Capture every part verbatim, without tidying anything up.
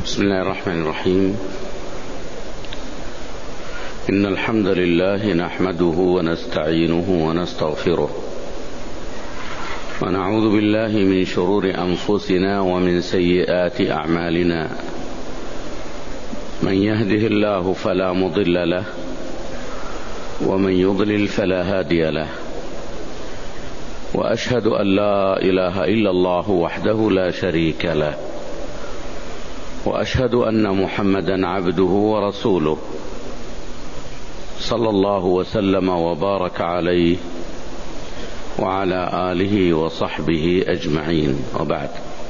بسم الله الرحمن الرحيم. إن الحمد لله نحمده ونستعينه ونستغفره ونعوذ بالله من شرور أنفسنا ومن سيئات أعمالنا. من يهده الله فلا مضل له ومن يضلل فلا هادي له، وأشهد أن لا إله إلا الله وحده لا شريك له، وأشهد أن محمدا عبده ورسوله صلى الله وسلم وبارك عليه وعلى آله وصحبه أجمعين، وبعد.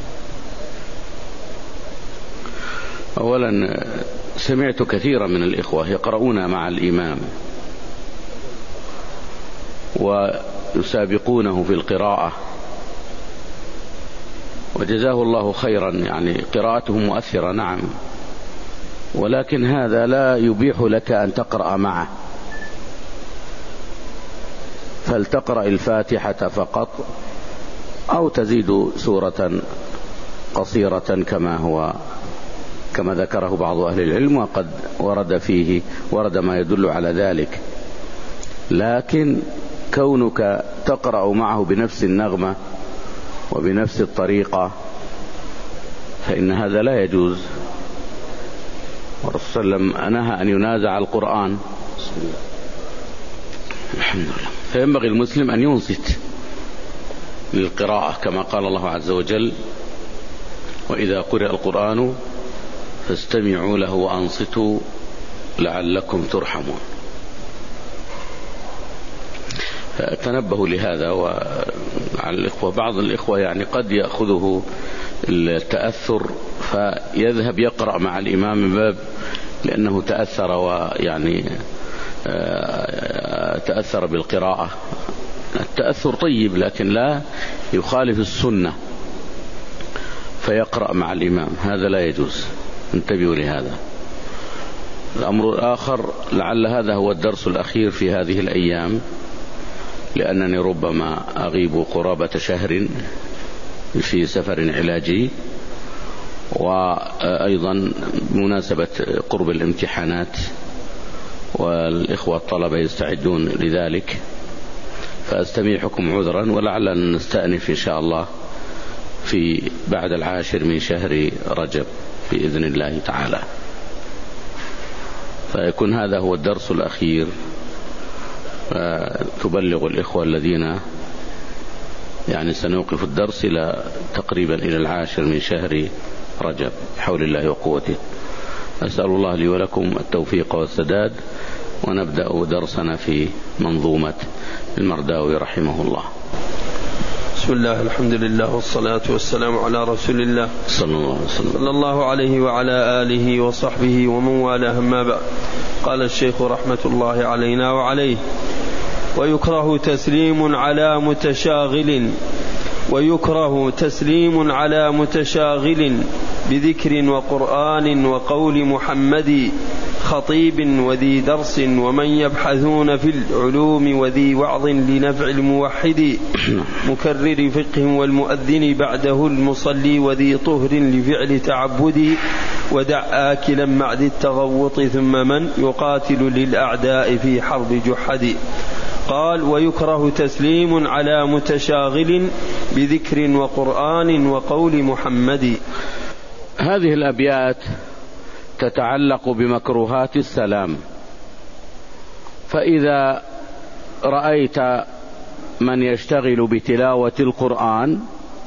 أولا، سمعت كثيرا من الإخوة يقرؤون مع الإمام ويسابقونه في القراءة، وجزاه الله خيرا، يعني قراءته مؤثرة نعم، ولكن هذا لا يبيح لك أن تقرأ معه، فلتقرأ الفاتحة فقط أو تزيد سورة قصيرة كما هو كما ذكره بعض أهل العلم، وقد ورد فيه ورد ما يدل على ذلك. لكن كونك تقرأ معه بنفس النغمة وبنفس الطريقة فإن هذا لا يجوز. والرسول صلى الله عليه وسلم نهى أن ينازع القرآن. بسم الله. الحمد لله. فينبغي المسلم أن ينصت للقراءة كما قال الله عز وجل: وإذا قرئ القرآن فاستمعوا له وأنصتوا لعلكم ترحمون. فتنبهوا لهذا. وعلى الإخوة، بعض الإخوة يعني قد يأخذه التأثر فيذهب يقرأ مع الإمام من باب لأنه تأثر، ويعني تأثر بالقراءة. التأثر طيب لكن لا يخالف السنة فيقرأ مع الإمام، هذا لا يجوز. انتبهوا لهذا. الأمر الآخر، لعل هذا هو الدرس الأخير في هذه الأيام، لأنني ربما أغيب قرابة شهر في سفر علاجي، وأيضا بمناسبة قرب الامتحانات والإخوة الطلبة يستعدون لذلك، فأستميحكم عذرا، ولعل نستأنف إن شاء الله في بعد العاشر من شهر رجب بإذن الله تعالى. فيكون هذا هو الدرس الأخير. تبلغ الإخوة الذين يعني سنوقف الدرس إلى تقريبا إلى العاشر من شهر رجب بحول الله وقوته. أسأل الله لي ولكم التوفيق والسداد، ونبدأ درسنا في منظومة المرداوي رحمه الله. بسم الله، الحمد لله، والصلاة والسلام على رسول الله صلى الله عليه وسلم صلى الله عليه وعلى آله وصحبه ومن والاه. أما بعد، قال الشيخ رحمة الله علينا وعليه: ويكره تسليم على متشاغل ويكره تسليم على متشاغل بذكر وقرآن وقول محمد، خطيب وذي درس ومن يبحثون في العلوم، وذي وعظ لنفع الموحد، مكرر فقه والمؤذن بعده المصلي، وذي طهر لفعل تعبد، ودع آكلا مع ذي التغوط، ثم من يقاتل للأعداء في حرب جحد. قال: ويكره تسليم على متشاغل بذكر وقرآن وقول محمد. هذه الأبيات تتعلق بمكروهات السلام. فإذا رأيت من يشتغل بتلاوة القرآن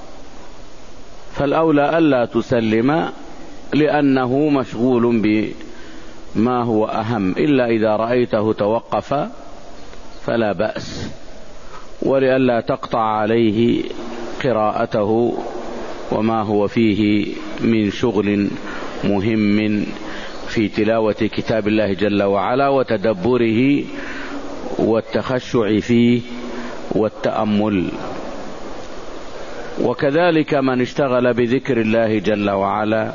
فالأولى ألا تسلم، لأنه مشغول بما هو أهم، إلا إذا رأيته توقف فلا بأس، ولئلا تقطع عليه قراءته وما هو فيه من شغل مهم في تلاوة كتاب الله جل وعلا وتدبره والتخشع فيه والتأمل. وكذلك من اشتغل بذكر الله جل وعلا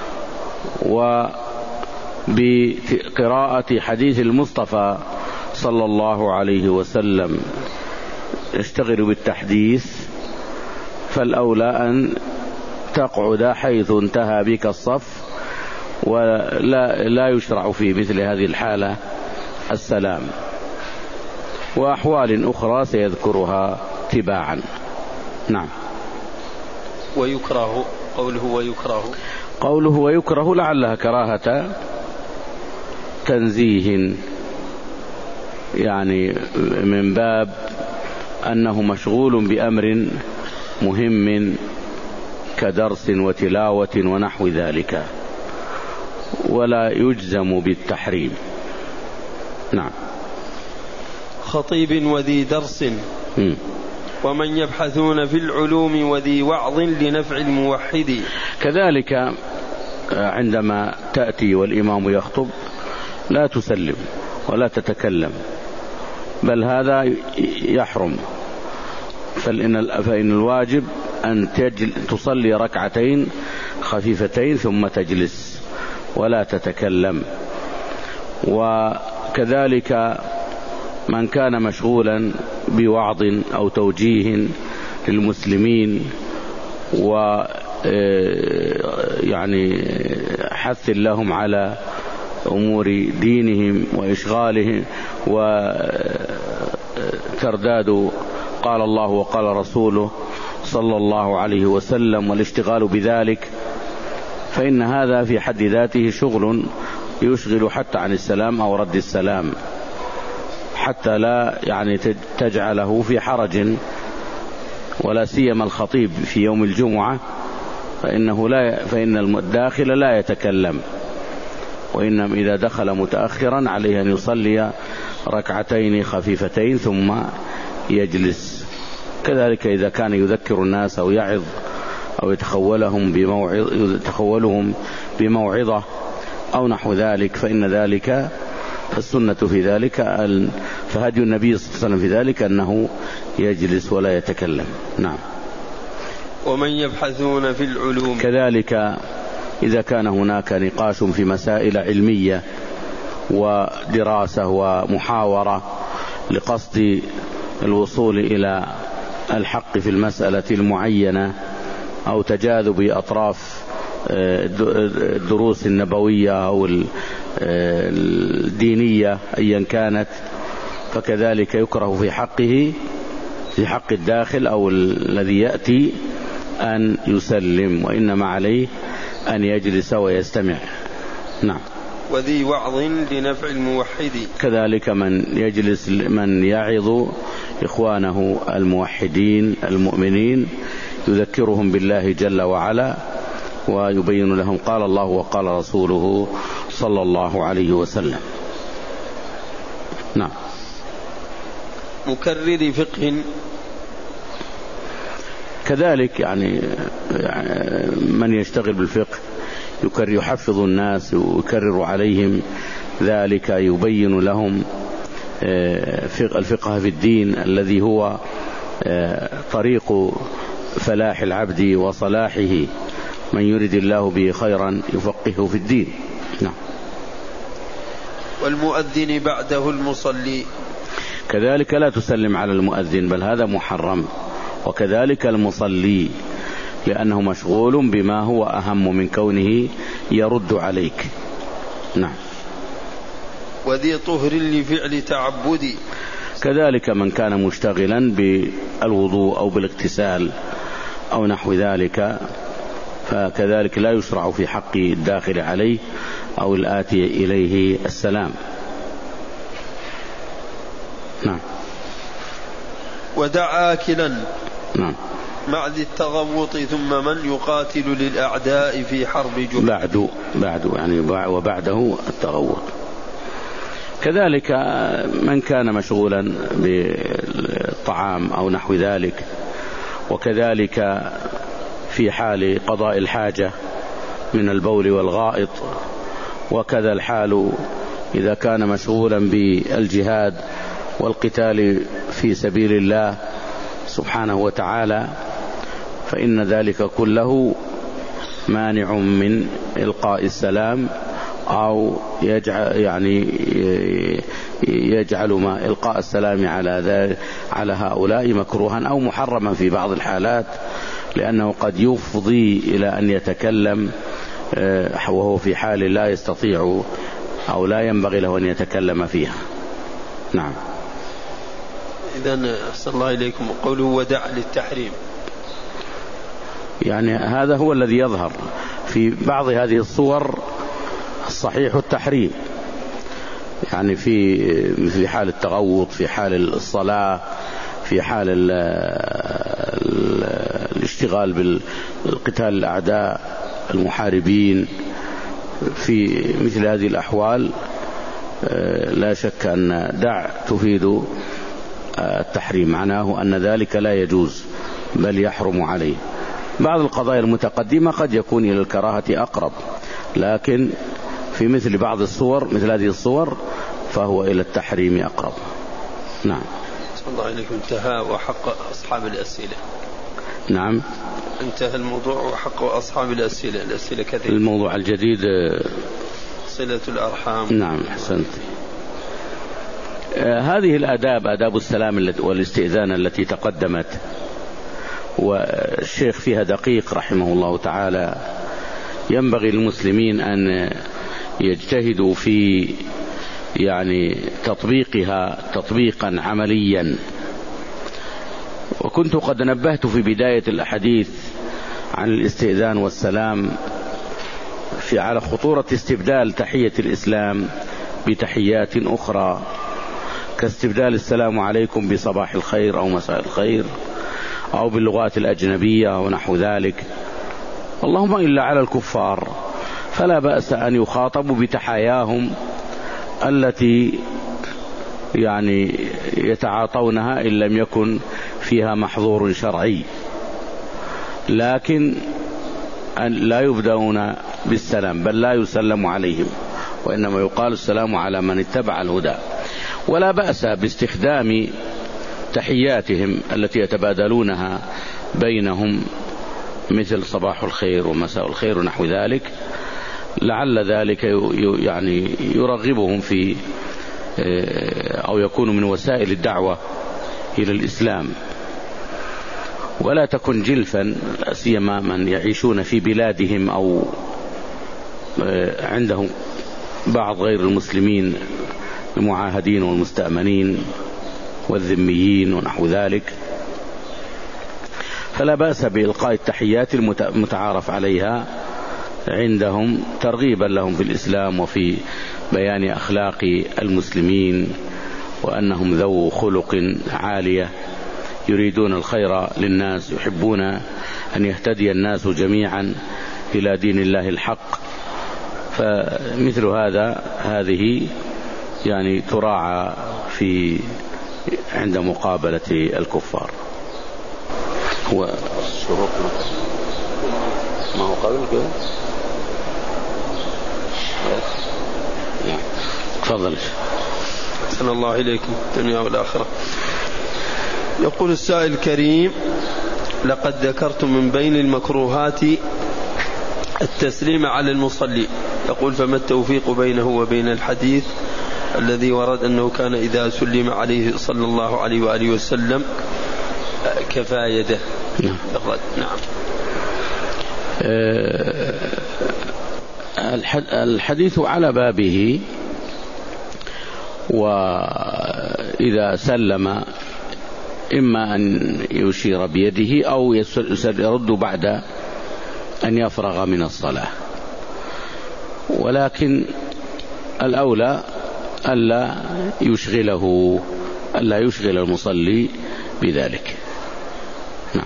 وبقراءة حديث المصطفى صلى الله عليه وسلم يشتغل بالتحديث، فالأولى أن تقعد حيث انتهى بك الصف ولا لا يشرع في مثل هذه الحالة السلام. وأحوال أخرى سيذكرها تباعا. نعم. ويكره قوله ويكره قوله ويكره لعلها كراهة تنزيه، يعني من باب أنه مشغول بأمر مهم كدرس وتلاوة ونحو ذلك، ولا يجزم بالتحريم. نعم. خطيب وذي درس م. ومن يبحثون في العلوم وذي وعظ لنفع الموحد. كذلك عندما تأتي والإمام يخطب لا تسلم ولا تتكلم، بل هذا يحرم. فإن, فإن الواجب أن تصلي ركعتين خفيفتين ثم تجلس ولا تتكلم. وكذلك من كان مشغولا بوعظ أو توجيه للمسلمين و يعني حث لهم على أمور دينهم وإشغالهم وترداد قال الله وقال رسوله صلى الله عليه وسلم والاشتغال بذلك، فإن هذا في حد ذاته شغل يشغل حتى عن السلام أو رد السلام، حتى لا يعني تجعله في حرج. ولا سيما الخطيب في يوم الجمعة فإنه لا فإن الداخل لا يتكلم، وإنما إذا دخل متأخرا عليه أن يصلي ركعتين خفيفتين ثم يجلس. كذلك إذا كان يذكر الناس أو يعظ أو يتخولهم بموعظ يتخولهم بموعظة أو نحو ذلك فإن ذلك السنة في ذلك، فهدي النبي صلى الله عليه وسلم في ذلك أنه يجلس ولا يتكلم. نعم. ومن يبحثون في العلوم. كذلك إذا كان هناك نقاش في مسائل علمية ودراسة ومحاورة لقصد الوصول إلى الحق في المسألة المعينة أو تجاذب أطراف الدروس النبوية أو الدينية أيا كانت، فكذلك يكره في حقه في حق الداخل أو الذي يأتي أن يسلم، وإنما عليه أن يجلس ويستمع. نعم. وذي وعظ لنفع الموحد. كذلك من يجلس من يعظ إخوانه الموحدين المؤمنين يذكرهم بالله جل وعلا ويبين لهم قال الله وقال رسوله صلى الله عليه وسلم. نعم. مكرر فقه. كذلك يعني من يشتغل بالفقه يكرر يحفظ الناس ويكرر عليهم ذلك، يبين لهم الفقه في الدين الذي هو طريق فلاح العبد وصلاحه، من يرد الله به خيرا يفقهه في الدين. نعم. والمؤذن بعده المصلي. كذلك لا تسلم على المؤذن بل هذا محرم، وكذلك المصلي لأنه مشغول بما هو أهم من كونه يرد عليك. نعم. وذي طهر لفعل تعبدي. كذلك من كان مشتغلا بالوضوء أو بالاغتسال أو نحو ذلك فكذلك لا يشرع في حق الداخل عليه أو الآتي إليه السلام. نعم. ودع آكلا. نعم. مع ذي التغوط ثم من يقاتل للأعداء في حرب جهد. بعد بعد يعني وبعده التغوط. كذلك من كان مشغولا بالطعام أو نحو ذلك، وكذلك في حال قضاء الحاجة من البول والغائط، وكذا الحال إذا كان مشغولا بالجهاد والقتال في سبيل الله سبحانه وتعالى، فإن ذلك كله مانع من إلقاء السلام أو يجعل يعني يجعل ما إلقاء السلام على على هؤلاء مكروها أو محرما في بعض الحالات، لأنه قد يفضي إلى أن يتكلم وهو في حال لا يستطيع أو لا ينبغي له أن يتكلم فيها. نعم. إذن أحسن الله إليكم قوله ودع للتحريم، يعني هذا هو الذي يظهر في بعض هذه الصور الصحيح التحريم، يعني في مثل حال التغوط، في حال الصلاة، في حال ال ال الاشتغال بالقتال الأعداء المحاربين، في مثل هذه الأحوال لا شك أن دع تفيد التحريم، معناه أن ذلك لا يجوز بل يحرم عليه. بعض القضايا المتقدمة قد يكون إلى الكراهة أقرب، لكن في مثل بعض الصور مثل هذه الصور فهو إلى التحريم أقرب. نعم. صلى الله عليكم. انتهى وحق أصحاب الأسئلة. نعم. انتهى الموضوع وحق أصحاب الأسئلة. الأسئلة كثيرة. الموضوع الجديد صلة الأرحام. نعم أحسنت. آه هذه الآداب، آداب السلام والاستئذان التي تقدمت، والشيخ فيها دقيق رحمه الله تعالى، ينبغي للمسلمين أن يجتهدوا في يعني تطبيقها تطبيقا عمليا. وكنت قد نبهت في بداية الحديث عن الاستئذان والسلام في على خطورة استبدال تحية الإسلام بتحيات أخرى، كاستبدال السلام عليكم بصباح الخير أو مساء الخير أو باللغات الأجنبية ونحو ذلك. اللهم إلا على الكفار فلا بأس أن يخاطبوا بتحاياهم التي يعني يتعاطونها إن لم يكن فيها محظور شرعي، لكن لا يبدأون بالسلام بل لا يسلم عليهم، وإنما يقال السلام على من اتبع الهدى. ولا بأس باستخدام تحياتهم التي يتبادلونها بينهم مثل صباح الخير ومساء الخير ونحو ذلك، لعل ذلك يعني يرغبهم في أو يكون من وسائل الدعوة إلى الإسلام. ولا تكن جلفا، سيما من يعيشون في بلادهم أو عندهم بعض غير المسلمين المعاهدين والمستأمنين والذميين ونحو ذلك، فلا بأس بإلقاء التحيات المتعارف عليها عندهم ترغيبا لهم في الإسلام وفي بيان أخلاق المسلمين وأنهم ذو خلق عالية يريدون الخير للناس، يحبون أن يهتدي الناس جميعا إلى دين الله الحق. فمثل هذا هذه يعني تراعى في عند مقابلة الكفار. هو الشروط ما هو قبل كده. نعم تفضل. أحسن الله إليكم الدنيا والآخرة. يقول السائل الكريم: لقد ذكرت من بين المكروهات التسليم على المصلي، يقول فما التوفيق بينه وبين الحديث الذي ورد أنه كان إذا سلم عليه صلى الله عليه وآله وسلم كفى يده؟ نعم. نعم. الحديث على بابه، وإذا سلم إما أن يشير بيده أو يرد بعد أن يفرغ من الصلاة، ولكن الأولى ألا يشغله ألا يشغل المصلي بذلك. نعم.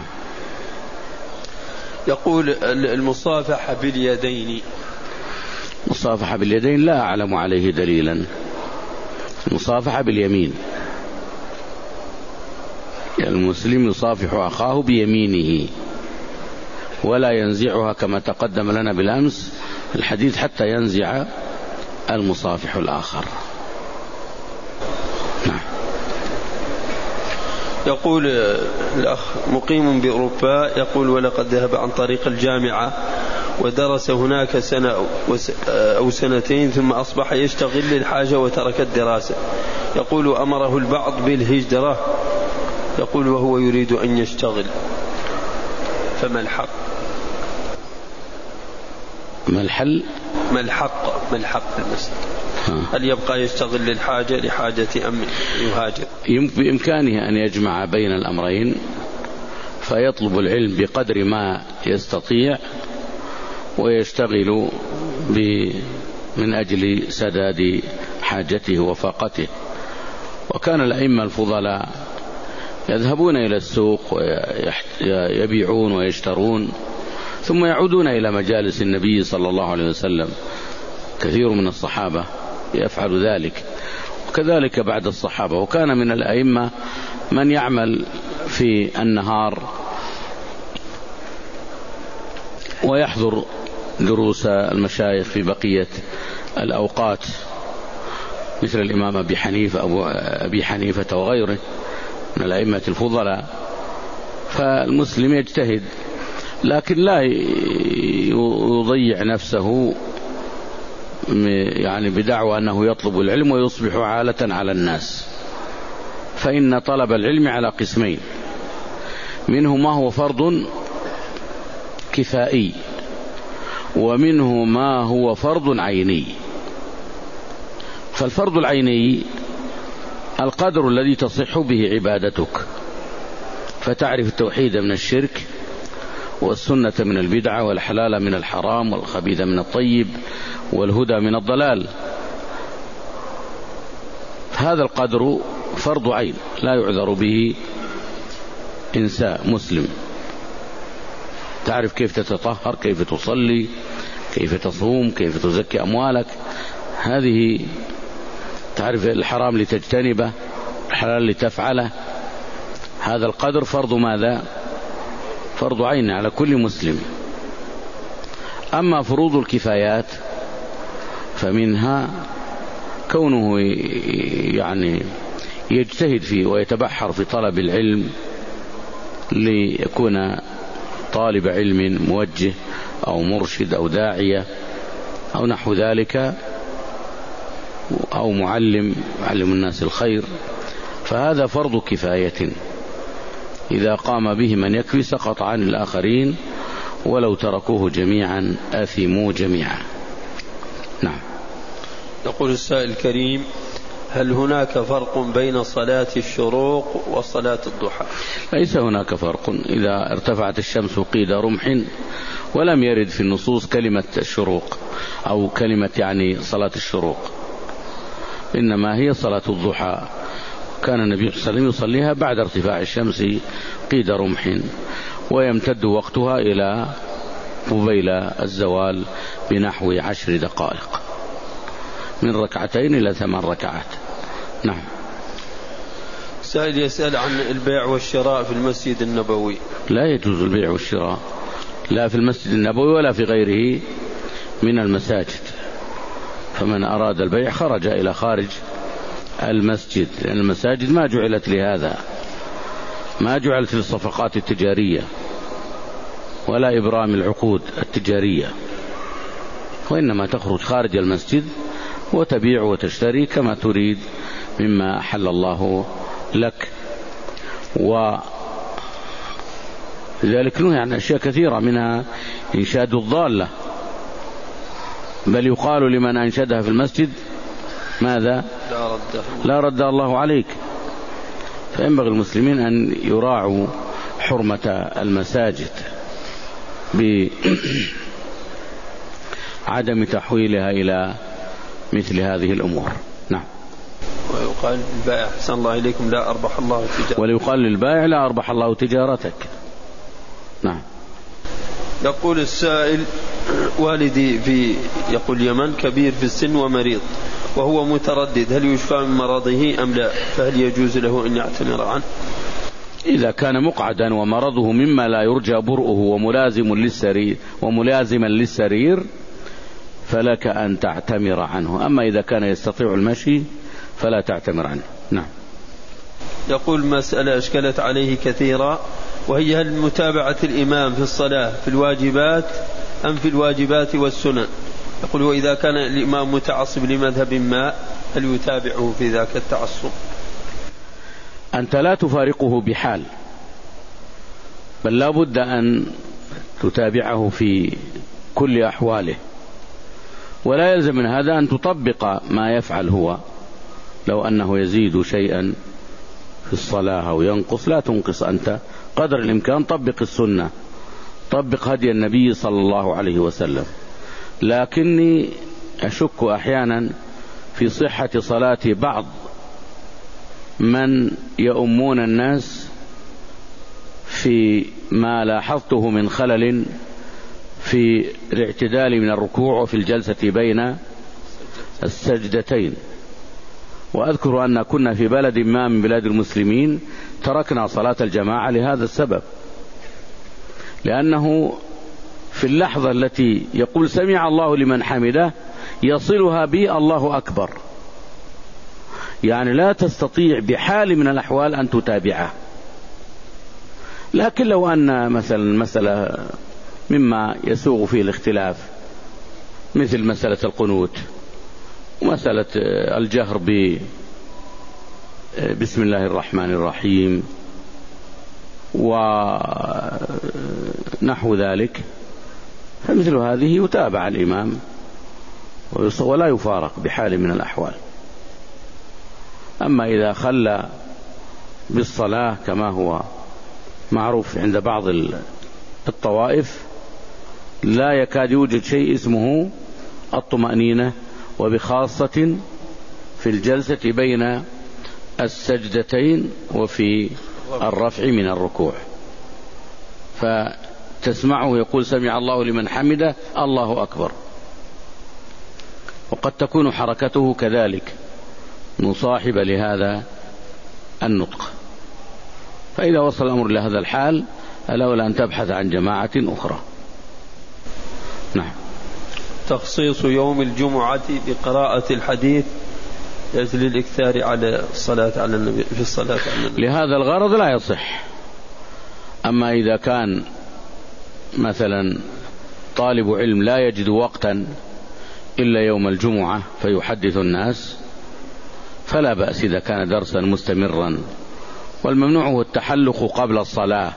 يقول المصافحة باليدين. مصافحة باليدين لا أعلم عليه دليلا. المصافحة باليمين، المسلم يصافح أخاه بيمينه ولا ينزعها كما تقدم لنا بالأمس الحديث حتى ينزع المصافح الآخر. نعم. يقول الأخ مقيم بأوروبا، يقول ولقد ذهب عن طريق الجامعة ودرس هناك سنة أو سنتين ثم أصبح يشتغل للحاجة وترك الدراسة. يقول أمره البعض بالهجرة، يقول وهو يريد أن يشتغل، فما الحق؟ ما الحل؟ ما الحق ما الحق المسألة؟ هل يبقى يشتغل للحاجة لحاجة أم يهاجر؟ بإمكانه أن يجمع بين الأمرين، فيطلب العلم بقدر ما يستطيع ويشتغل من أجل سداد حاجته وفاقته. وكان الأئمة الفضلاء يذهبون إلى السوق ويبيعون ويشترون ثم يعودون إلى مجالس النبي صلى الله عليه وسلم. كثير من الصحابة يفعل ذلك، وكذلك بعد الصحابة. وكان من الأئمة من يعمل في النهار ويحضر دروس المشايخ في بقية الأوقات، مثل الإمام أبي حنيفة أبو أبي حنيفة وغيره من الأئمة الفضلاء. فالمسلم يجتهد لكن لا يضيع نفسه يعني بدعوى أنه يطلب العلم ويصبح عالة على الناس. فإن طلب العلم على قسمين، منه ما هو فرض كفائي ومنه ما هو فرض عيني. فالفرض العيني القدر الذي تصح به عبادتك، فتعرف التوحيد من الشرك والسنة من البدعة والحلال من الحرام والخبيث من الطيب والهدى من الضلال. هذا القدر فرض عين لا يعذر به إنسان مسلم. تعرف كيف تتطهر، كيف تصلي، كيف تصوم، كيف تزكي أموالك. هذه تعرف الحرام لتجتنبه، الحلال لتفعله. هذا القدر فرض ماذا؟ فرض عين على كل مسلم. أما فروض الكفايات فمنها كونه يعني يجتهد فيه ويتبحر في طلب العلم ليكون طالب علم موجه أو مرشد أو داعية أو نحو ذلك، أو معلم يعلم الناس الخير. فهذا فرض كفاية، إذا قام به من يكفي سقط عن الآخرين، ولو تركوه جميعا آثموا جميعا. نعم. يقول السائل الكريم: هل هناك فرق بين صلاة الشروق وصلاة الضحى؟ ليس هناك فرق. إذا ارتفعت الشمس قيد رمح، ولم يرد في النصوص كلمة الشروق أو كلمة يعني صلاة الشروق، إنما هي صلاة الضحى. كان النبي صلى الله عليه وسلم يصليها بعد ارتفاع الشمس قيد رمح، ويمتد وقتها إلى قبيل الزوال بنحو عشر دقائق، من ركعتين إلى ثمان ركعات. نعم. سائل يسأل عن البيع والشراء في المسجد النبوي. لا يجوز البيع والشراء لا في المسجد النبوي ولا في غيره من المساجد. فمن أراد البيع خرج إلى خارج المسجد، لأن المساجد ما جعلت لهذا، ما جعلت للصفقات التجارية ولا إبرام العقود التجارية، وإنما تخرج خارج المسجد وتبيع وتشتري كما تريد مما أحل الله لك. ولذلك نهي عن أشياء كثيرة، منها إنشاد الضالة، بل يقال لمن أنشدها في المسجد ماذا؟ لا رد, لا رد الله عليك. فينبغي المسلمين أن يراعوا حرمة المساجد بعدم تحويلها إلى مثل هذه الأمور. نعم. ويقال للبائع: أحسن الله إليكم، لا أربح الله تجارتك. وليقال للبائع: لا أربح الله تجارتك. نعم. يقول السائل: والدي في يقول اليمن كبير في السن ومريض، وهو متردد هل يشفى من مرضه أم لا، فهل يجوز له أن يعتمر عنه؟ إذا كان مقعدا ومرضه مما لا يرجى برؤه وملازم للسرير وملازما للسرير فلك أن تعتمر عنه. أما إذا كان يستطيع المشي فلا تعتمر عنه. نعم. يقول: مسألة أشكلت عليه كثيرا، وهي هل متابعة الإمام في الصلاة في الواجبات أم في الواجبات والسنن؟ يقول: وإذا كان الإمام متعصب لمذهب ما هل يتابعه في ذاك التعصب؟ أنت لا تفارقه بحال، بل لا بد أن تتابعه في كل أحواله. ولا يلزم من هذا أن تطبق ما يفعل هو. لو أنه يزيد شيئا في الصلاة أو ينقص لا تنقص أنت، قدر الإمكان طبق السنة، طبق هدي النبي صلى الله عليه وسلم. لكني أشك أحيانا في صحة صلاة بعض من يؤمون الناس في ما لاحظته من خلل في الاعتدال من الركوع وفي الجلسة بين السجدتين. وأذكر أن كنا في بلد ما من بلاد المسلمين تركنا صلاة الجماعة لهذا السبب، لأنه في اللحظة التي يقول سمع الله لمن حمده يصلها بي الله أكبر، يعني لا تستطيع بحال من الأحوال أن تتابعه. لكن لو أن مثلا مسألة مما يسوغ فيه الاختلاف مثل مسألة القنوت ومسألة الجهر ب بسم الله الرحمن الرحيم ونحو ذلك، فمثل هذه يتابع الإمام ولا يفارق بحال من الأحوال. أما إذا خلى بالصلاة كما هو معروف عند بعض الطوائف لا يكاد يوجد شيء اسمه الطمأنينة، وبخاصة في الجلسة بين السجدتين وفي الرفع من الركوع، فتسمعه يقول سمع الله لمن حمده الله أكبر، وقد تكون حركته كذلك مصاحبة لهذا النطق. فإذا وصل الأمر لهذا الحال الأولى أن تبحث عن جماعة أخرى. نعم. تخصيص يوم الجمعة بقراءة الحديث لأجل الإكثار على الصلاة على النبي في الصلاة على النبي. لهذا الغرض لا يصح. أما إذا كان مثلا طالب علم لا يجد وقتا إلا يوم الجمعة فيحدث الناس فلا بأس إذا كان درسا مستمرا، والممنوع هو التحلق قبل الصلاة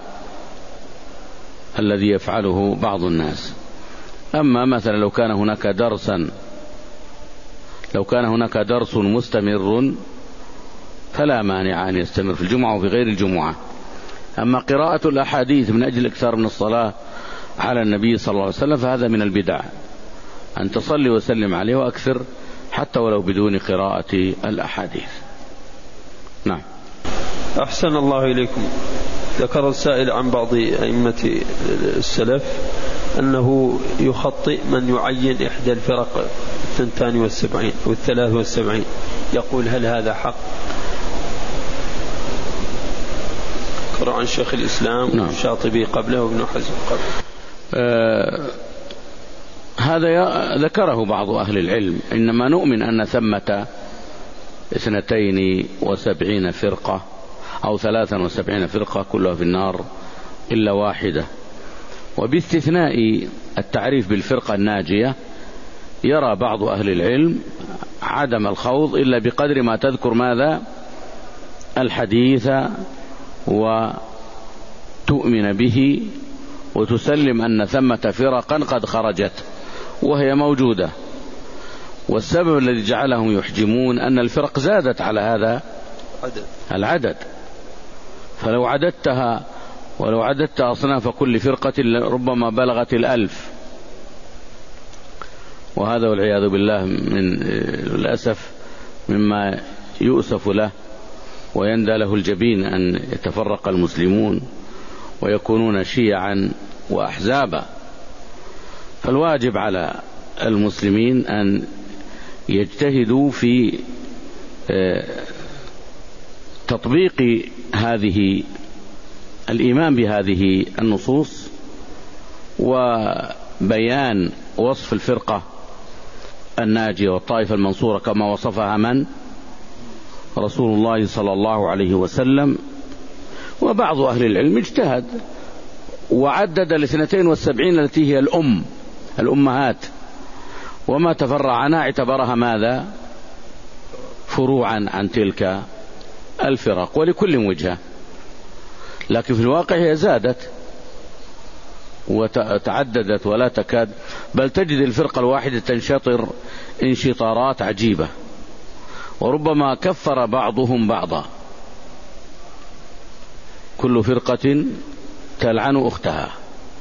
الذي يفعله بعض الناس. أما مثلا لو كان هناك درسا لو كان هناك درس مستمر فلا مانع أن يستمر في الجمعة وفي غير الجمعة. أما قراءة الأحاديث من أجل الإكثار من الصلاة على النبي صلى الله عليه وسلم فهذا من البدع، أن تصلي وسلم عليه وأكثر حتى ولو بدون قراءة الأحاديث. نعم. أحسن الله إليكم. ذكر السائل عن بعض أئمة السلف أنه يخطئ من يعين إحدى الفرق الثنتان والسبعين أو الثلاث والسبعين، يقول هل هذا حق؟ ذكر عن شيخ الإسلام نعم. والشاطبي قبله وابن حزم قبله. آه هذا ذكره بعض أهل العلم، إنما نؤمن أن ثمة اثنتين وسبعين فرقة أو ثلاثا وسبعين فرقة كلها في النار إلا واحدة، وباستثناء التعريف بالفرقة الناجية يرى بعض أهل العلم عدم الخوض إلا بقدر ما تذكر ماذا الحديث وتؤمن به وتسلم أن ثمة فرقا قد خرجت وهي موجودة. والسبب الذي جعلهم يحجمون أن الفرق زادت على هذا العدد، فلو عددتها ولو عددت أصناف كل فرقة ربما بلغت الألف، وهذا والعياذ بالله من الأسف مما يؤسف له ويندى له الجبين أن يتفرق المسلمون ويكونون شيعا وأحزابا. فالواجب على المسلمين أن يجتهدوا في تطبيق هذه الإيمان بهذه النصوص وبيان وصف الفرقة الناجية والطائفة المنصورة كما وصفها من رسول الله صلى الله عليه وسلم. وبعض أهل العلم اجتهد وعدد الاثنتين والسبعين التي هي الأم الأمهات، وما تفرع عنها اعتبرها ماذا فروعا عن تلك الفرق، ولكل وجهة، لكن في الواقع هي زادت وتعددت ولا تكاد، بل تجد الفرقة الواحدة تنشطر انشطارات عجيبة، وربما كفر بعضهم بعضا، كل فرقة تلعن أختها.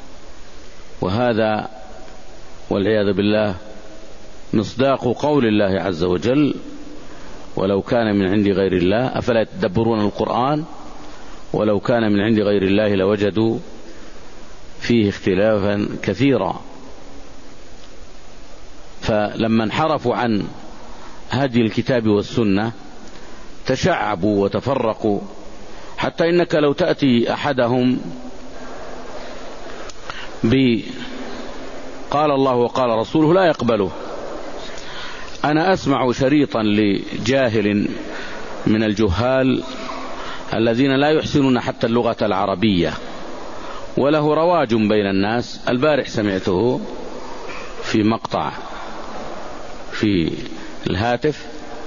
وهذا والعياذ بالله مصداق قول الله عز وجل: ولو كان من عند غير الله أفلا يتدبرون القرآن ولو كان من عند غير الله لوجدوا فيه اختلافا كثيرا. فلما انحرفوا عن هدي الكتاب والسنة تشعبوا وتفرقوا، حتى إنك لو تأتي أحدهم بقال الله وقال رسوله لا يقبله. أنا أسمع شريطا لجاهل من الجهال الذين لا يحسنون حتى اللغة العربية وله رواج بين الناس، البارح سمعته في مقطع في الهاتف،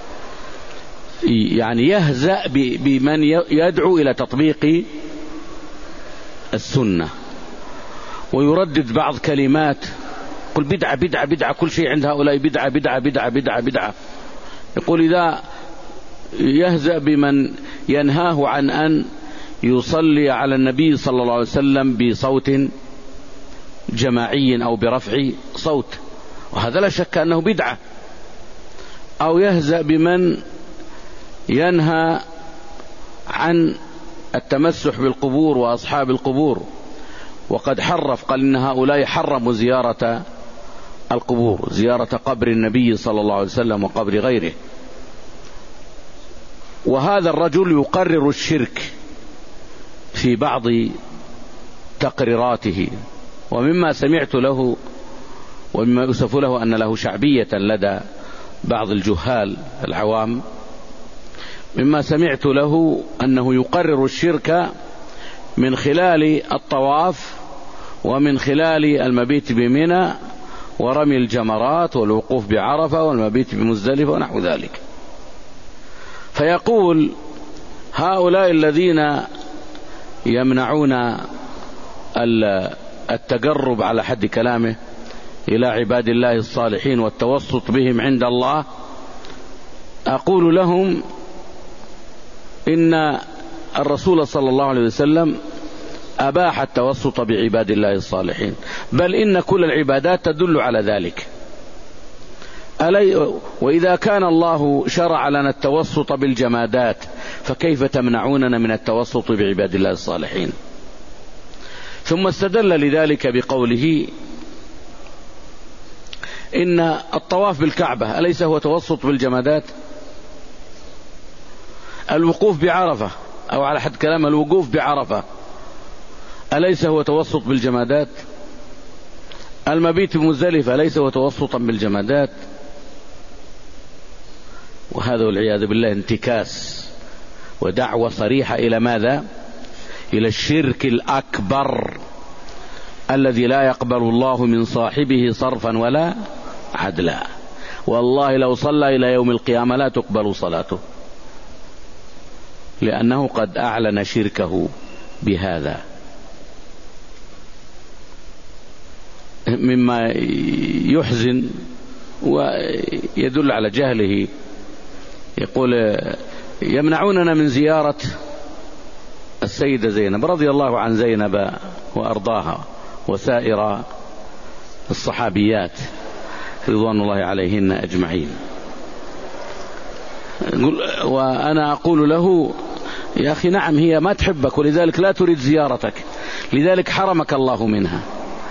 يعني يهزأ بمن يدعو إلى تطبيق السنة ويردد بعض كلمات، يقول بدعة بدعة بدعة، كل شيء عند هؤلاء بدعة بدعة بدعة بدعة بدعة. يقول إذا يهزأ بمن ينهاه عن أن يصلي على النبي صلى الله عليه وسلم بصوت جماعي أو برفع صوت، وهذا لا شك أنه بدعة. أو يهزأ بمن ينهى عن التمسح بالقبور وأصحاب القبور، وقد حرف، قال إن هؤلاء حرموا زيارة القبور، زيارة قبر النبي صلى الله عليه وسلم وقبر غيره. وهذا الرجل يقرر الشرك في بعض تقريراته، ومما سمعت له ومما يوصف له أن له شعبية لدى بعض الجهال العوام، مما سمعت له أنه يقرر الشرك من خلال الطواف ومن خلال المبيت بمنى ورمي الجمرات والوقوف بعرفة والمبيت بمزدلفة ونحو ذلك. فيقول هؤلاء الذين يمنعون التقرب على حد كلامه إلى عباد الله الصالحين والتوسط بهم عند الله، أقول لهم إن الرسول صلى الله عليه وسلم أباح التوسط بعباد الله الصالحين، بل إن كل العبادات تدل على ذلك. وإذا كان الله شرع لنا التوسط بالجمادات فكيف تمنعوننا من التوسط بعباد الله الصالحين؟ ثم استدل لذلك بقوله إن الطواف بالكعبة أليس هو توسط بالجمادات؟ الوقوف بعرفة أو على حد كلام الوقوف بعرفة أليس هو توسط بالجمادات؟ المبيت بمزدلفة أليس هو توسطا بالجمادات؟ وهذا والعياذ بالله انتكاس ودعوة صريحة إلى ماذا؟ إلى الشرك الأكبر الذي لا يقبل الله من صاحبه صرفا ولا عدلا. والله لو صلى إلى يوم القيامة لا تقبل صلاته، لأنه قد أعلن شركه بهذا. مما يحزن ويدل على جهله، يقول يمنعوننا من زيارة السيدة زينب رضي الله عن زينب وأرضاها وسائر الصحابيات رضوان الله عليهن أجمعين. وأنا أقول له يا أخي نعم هي ما تحبك ولذلك لا تريد زيارتك، لذلك حرمك الله منها.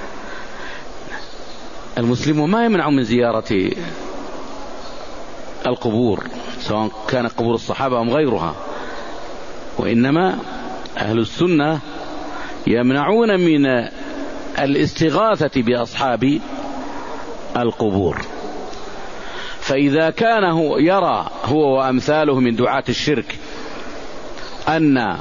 المسلم ما يمنع من زيارة القبور سواء كان قبور الصحابة أم غيرها، وإنما أهل السنة يمنعون من الاستغاثة بأصحاب القبور. فإذا كان هو يرى هو وأمثاله من دعاة الشرك أن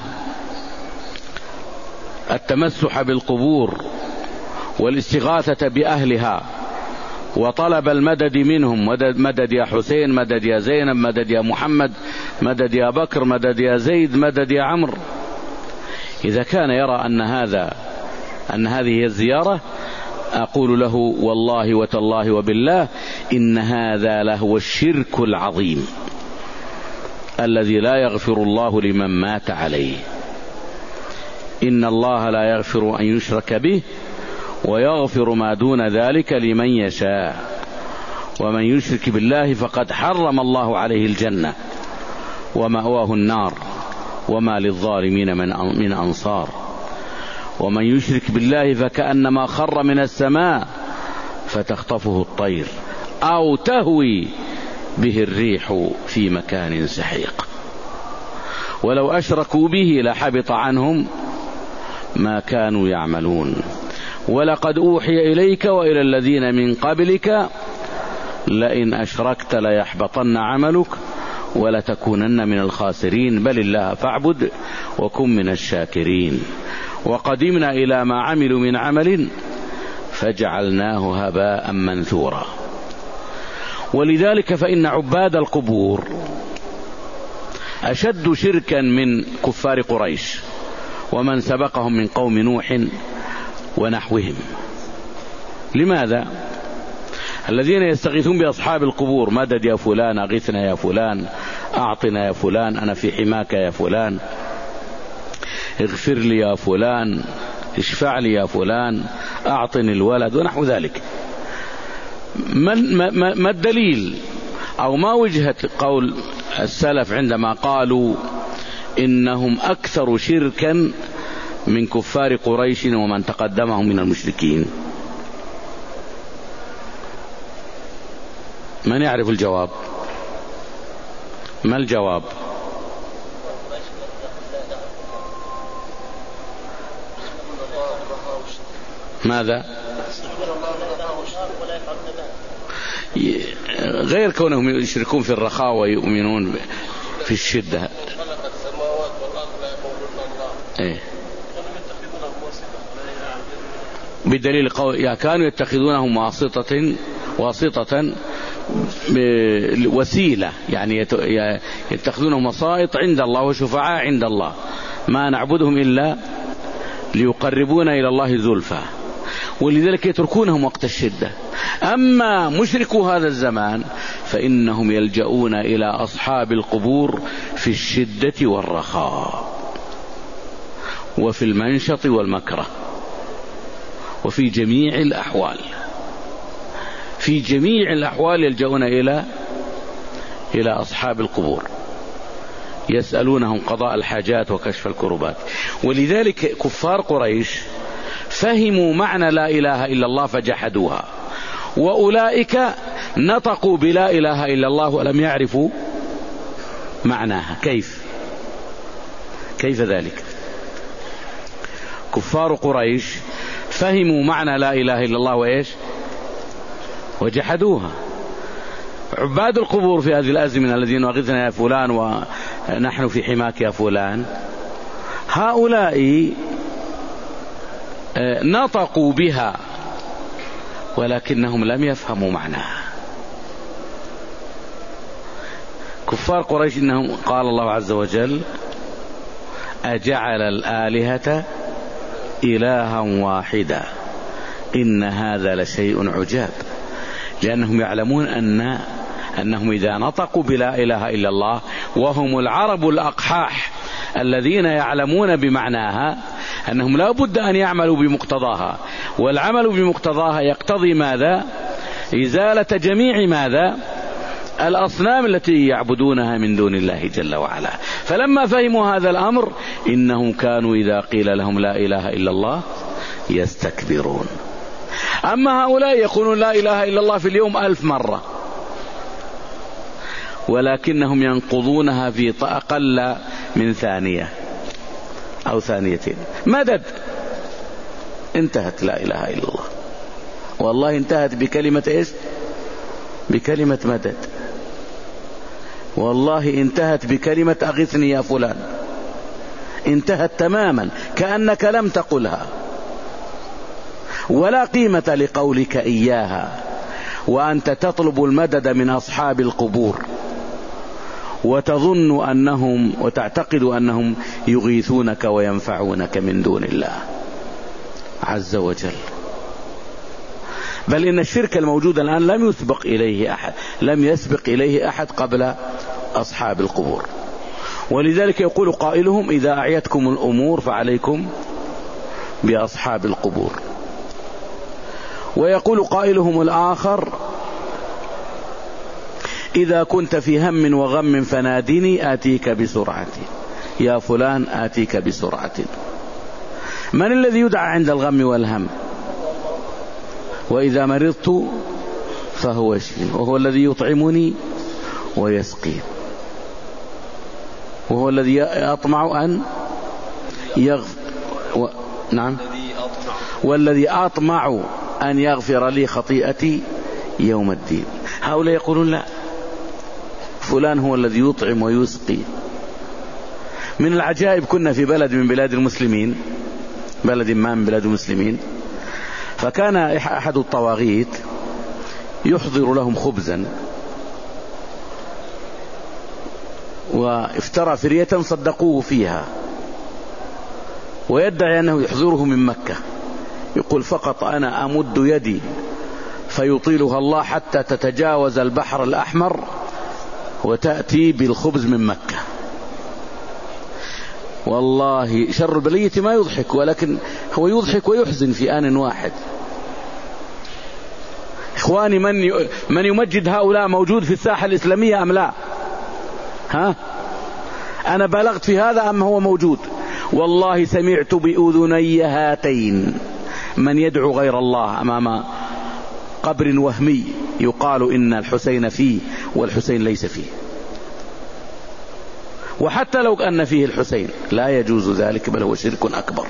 التمسح بالقبور والاستغاثة بأهلها وطلب المدد منهم، مدد يا حسين، مدد يا زينب، مدد يا محمد، مدد يا بكر، مدد يا زيد، مدد يا عمرو، إذا كان يرى أن هذا أن هذه هي الزيارة، أقول له والله وتالله وبالله إن هذا لهو الشرك العظيم الذي لا يغفر الله لمن مات عليه. إن الله لا يغفر أن يشرك به ويغفر ما دون ذلك لمن يشاء، ومن يشرك بالله فقد حرم الله عليه الجنة ومأواه النار وما للظالمين من أنصار. ومن يشرك بالله فكأنما خر من السماء فتخطفه الطير أو تهوي به الريح في مكان سحيق. ولو أشركوا به لحبط عنهم ما كانوا يعملون. ولقد أوحي إليك وإلى الذين من قبلك لئن أشركت ليحبطن عملك ولتكونن من الخاسرين بل الله فاعبد وكن من الشاكرين. وقدمنا إلى ما عملوا من عمل فجعلناه هباء منثورا. ولذلك فإن عباد القبور أشد شركا من كفار قريش ومن سبقهم من قوم نوح ونحوهم. لماذا؟ الذين يستغيثون بأصحاب القبور، مدد يا فلان، أغثنا يا فلان، أعطنا يا فلان، أنا في حماك يا فلان، اغفر لي يا فلان، اشفع لي يا فلان، أعطني الولد ونحو ذلك. ما, ما, ما الدليل أو ما وجهة قول السلف عندما قالوا إنهم أكثر شركا من كفار قريش ومن تقدمهم من المشركين؟ من يعرف الجواب؟ ما الجواب؟ ماذا؟ غير كونهم يشركون في الرخاء ويؤمنون في الشدة. إيه؟ بدليل قول يا كانوا يتخذونهم واسطة واسطة وسيلة، يعني يتخذونهم وسائط عند الله وشفعاء عند الله، ما نعبدهم إلا ليقربونا إلى الله زلفى، ولذلك يتركونهم وقت الشدة. أما مشركو هذا الزمان فإنهم يلجؤون إلى أصحاب القبور في الشدة والرخاء وفي المنشط والمكره وفي جميع الأحوال. في جميع الأحوال يلجؤون إلى إلى أصحاب القبور، يسألونهم قضاء الحاجات وكشف الكربات. ولذلك كفار قريش فهموا معنى لا إله إلا الله فجحدوها، وأولئك نطقوا بلا إله إلا الله ولم يعرفوا معناها. كيف كيف ذلك؟ كفار قريش فهموا معنى لا إله إلا الله وإيش وجحدوها. عباد القبور في هذه الأزمنة الذين أغثنا يا فلان ونحن في حماك يا فلان، هؤلاء نطقوا بها ولكنهم لم يفهموا معناها. كفار قريش إنهم قال الله عز وجل أجعل الآلهة إلها واحدا إن هذا لشيء عجاب، لأنهم يعلمون أن أنهم إذا نطقوا بلا إله إلا الله وهم العرب الأقحاح الذين يعلمون بمعناها أنهم لا بد أن يعملوا بمقتضاها، والعمل بمقتضاها يقتضي ماذا؟ إزالة جميع ماذا؟ الأصنام التي يعبدونها من دون الله جل وعلا. فلما فهموا هذا الأمر إنهم كانوا إذا قيل لهم لا إله إلا الله يستكبرون. أما هؤلاء يقولون لا إله إلا الله في اليوم ألف مرة، ولكنهم ينقضونها في أقل من ثانية أو ثانيتين. مدد، انتهت لا إله إلا الله، والله انتهت بكلمة إيش؟ بكلمة مدد. والله انتهت بكلمة أغثني يا فلان، انتهت تماما كأنك لم تقلها، ولا قيمة لقولك إياها وأنت تطلب المدد من أصحاب القبور وتظن أنهم وتعتقد أنهم يغيثونك وينفعونك من دون الله. عز وجل. بل إن الشرك الموجود الآن لم يسبق إليه أحد لم يسبق إليه أحد قبل أصحاب القبور. ولذلك يقول قائلهم: إذا أعيتكم الأمور فعليكم بأصحاب القبور. ويقول قائلهم الآخر: إذا كنت في هم وغم فنادني آتيك بسرعة، يا فلان آتيك بسرعة. من الذي يدعى عند الغم والهم؟ وإذا مرضت فهو يشفين، وهو الذي يطعمني ويسقين، وهو الذي أطمع أن يغفر و... نعم والذي أطمع أن يغفر لي خطيئتي يوم الدين. هؤلاء يقولون لا، فلان هو الذي يطعم ويسقي. من العجائب، كنا في بلد من بلاد المسلمين، بلد ما من بلاد المسلمين، فكان أحد الطواغيت يحضر لهم خبزا، وافترى فرية صدقوه فيها، ويدعي أنه يحضره من مكة. يقول: فقط أنا أمد يدي فيطيلها الله حتى تتجاوز البحر الأحمر وتأتي بالخبز من مكة. والله شر البلية ما يضحك، ولكن هو يضحك ويحزن في آن واحد. إخواني، من من يمجد هؤلاء موجود في الساحة الإسلامية أم لا؟ ها؟ أنا بلغت في هذا أم هو موجود؟ والله سمعت بأذني هاتين من يدعو غير الله أمام قبر وهمي يقال إن الحسين فيه والحسين ليس فيه. وحتى لو أن فيه الحسين لا يجوز ذلك، بل هو شرك أكبر.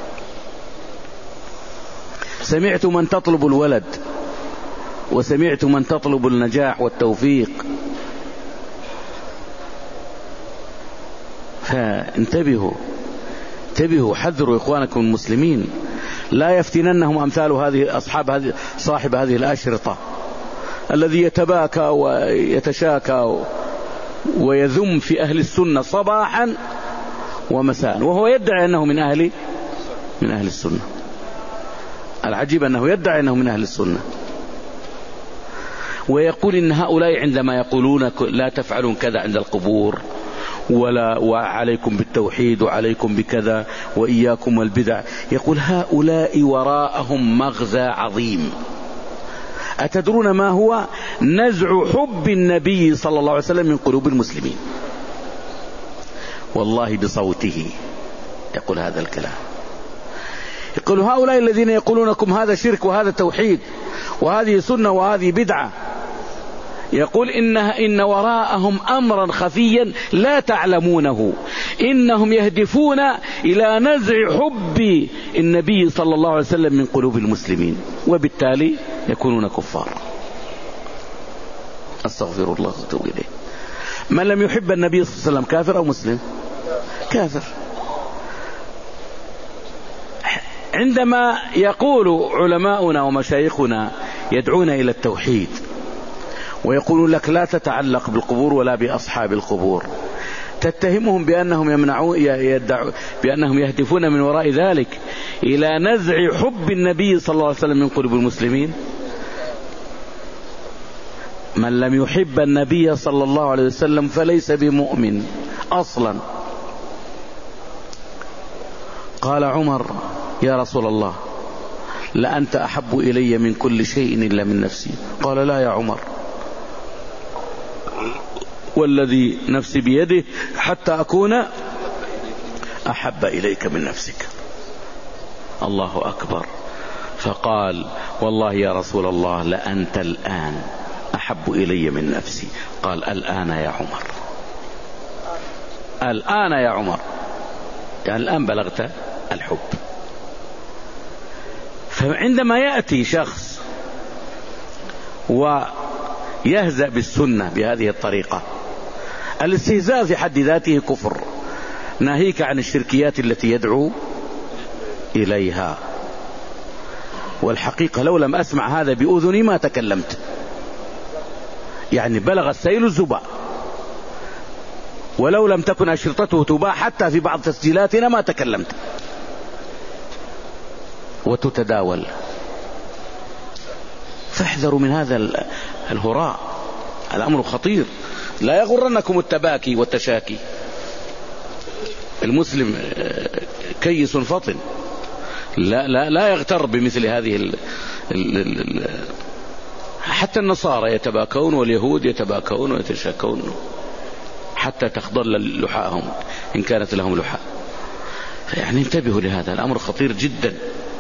سمعت من تطلب الولد، وسمعت من تطلب النجاح والتوفيق. فانتبهوا انتبهوا حذروا إخوانكم المسلمين، لا يفتننهم أمثال هذه أصحاب هذه صاحب هذه الأشرطة الذي يتباكى ويتشاكى ويذم في أهل السنة صباحا ومساء، وهو يدعي أنه من أهل من أهل السنة. العجيب أنه يدعي أنه من أهل السنة، ويقول إن هؤلاء عندما يقولون لا تفعلون كذا عند القبور، ولا وعليكم بالتوحيد وعليكم بكذا وإياكم والبدع، يقول هؤلاء وراءهم مغزى عظيم. أتدرون ما هو؟ نزع حب النبي صلى الله عليه وسلم من قلوب المسلمين. والله بصوته يقول هذا الكلام. يقول هؤلاء الذين يقولونكم هذا شرك وهذا توحيد وهذه سنة وهذه بدعة، يقول إنها إن وراءهم أمرا خفيا لا تعلمونه، إنهم يهدفون إلى نزع حب النبي صلى الله عليه وسلم من قلوب المسلمين، وبالتالي يكونون كفار. أستغفر الله وأتوب إليه. من لم يحب النبي صلى الله عليه وسلم كافر أو مسلم؟ كافر. عندما يقول علماؤنا ومشايخنا يدعون إلى التوحيد ويقولون لك لا تتعلق بالقبور ولا بأصحاب القبور، تتهمهم بأنهم يمنعون يدعون بأنهم يهدفون من وراء ذلك إلى نزع حب النبي صلى الله عليه وسلم من قلوب المسلمين. من لم يحب النبي صلى الله عليه وسلم فليس بمؤمن أصلا. قال عمر: يا رسول الله، لأنت أحب إلي من كل شيء إلا من نفسي. قال: لا يا عمر، والذي نفسي بيده حتى أكون أحب إليك من نفسك. الله أكبر. فقال: والله يا رسول الله لأنت الآن أحب إلي من نفسي. قال: الآن يا عمر، الآن يا عمر، يعني الآن بلغت الحب. فعندما يأتي شخص ويهزأ بالسنة بهذه الطريقة، الاستهزاء في حد ذاته كفر، ناهيك عن الشركيات التي يدعو إليها. والحقيقة لو لم أسمع هذا بأذني ما تكلمت، يعني بلغ السيل الزبا. ولو لم تكن أشرطته تباع حتى في بعض تسجيلاتنا ما تكلمت. وتتداول. فاحذروا من هذا الهراء، الأمر خطير. لا يغرنكم التباكي والتشاكي. المسلم كيس فطن، لا لا لا يغتر بمثل هذه ال ال ال حتى النصارى يتباكون واليهود يتباكون ويتشاكون حتى تخضل لحاهم إن كانت لهم لحاء. يعني انتبهوا لهذا الأمر خطير جدا.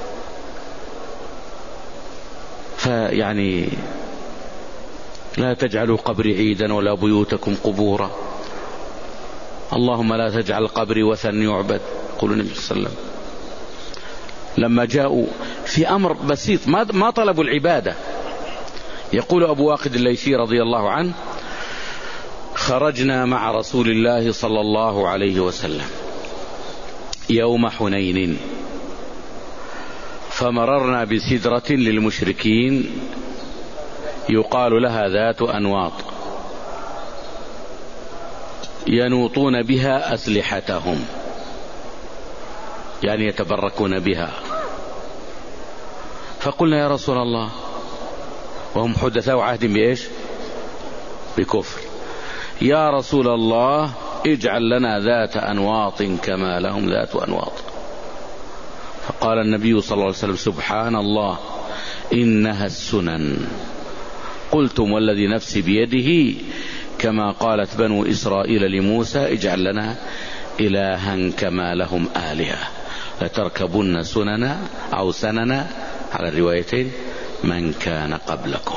فيعني لا تجعلوا قبري عيدا ولا بيوتكم قبورا. اللهم لا تجعل قبري وثن يعبد، يقول النبي صلى الله عليه وسلم. لما جاءوا في أمر بسيط ما ما طلبوا العبادة. يقول أبو واقد الليثي رضي الله عنه: خرجنا مع رسول الله صلى الله عليه وسلم يوم حنين، فمررنا بسدرة للمشركين يقال لها ذات أنواط، ينوطون بها أسلحتهم، يعني يتبركون بها. فقلنا يا رسول الله، وهم حدثاء عهد بإيش؟ بكفر، يا رسول الله اجعل لنا ذات أنواط كما لهم ذات أنواط. فقال النبي صلى الله عليه وسلم: سبحان الله، إنها السنن. قلتم والذي نفسي بيده كما قالت بنو إسرائيل لموسى: اجعل لنا إلها كما لهم آلهة، لتركبن سننا أو سننا على الروايتين من كان قبلكم.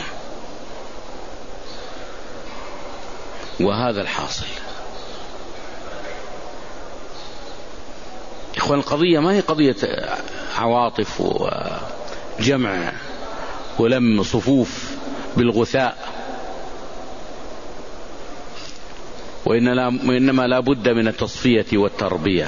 وهذا الحاصل. إخوان، القضية ما هي قضية عواطف وجمع ولم صفوف بالغثاء، وإنما لا بد من التصفية والتربية.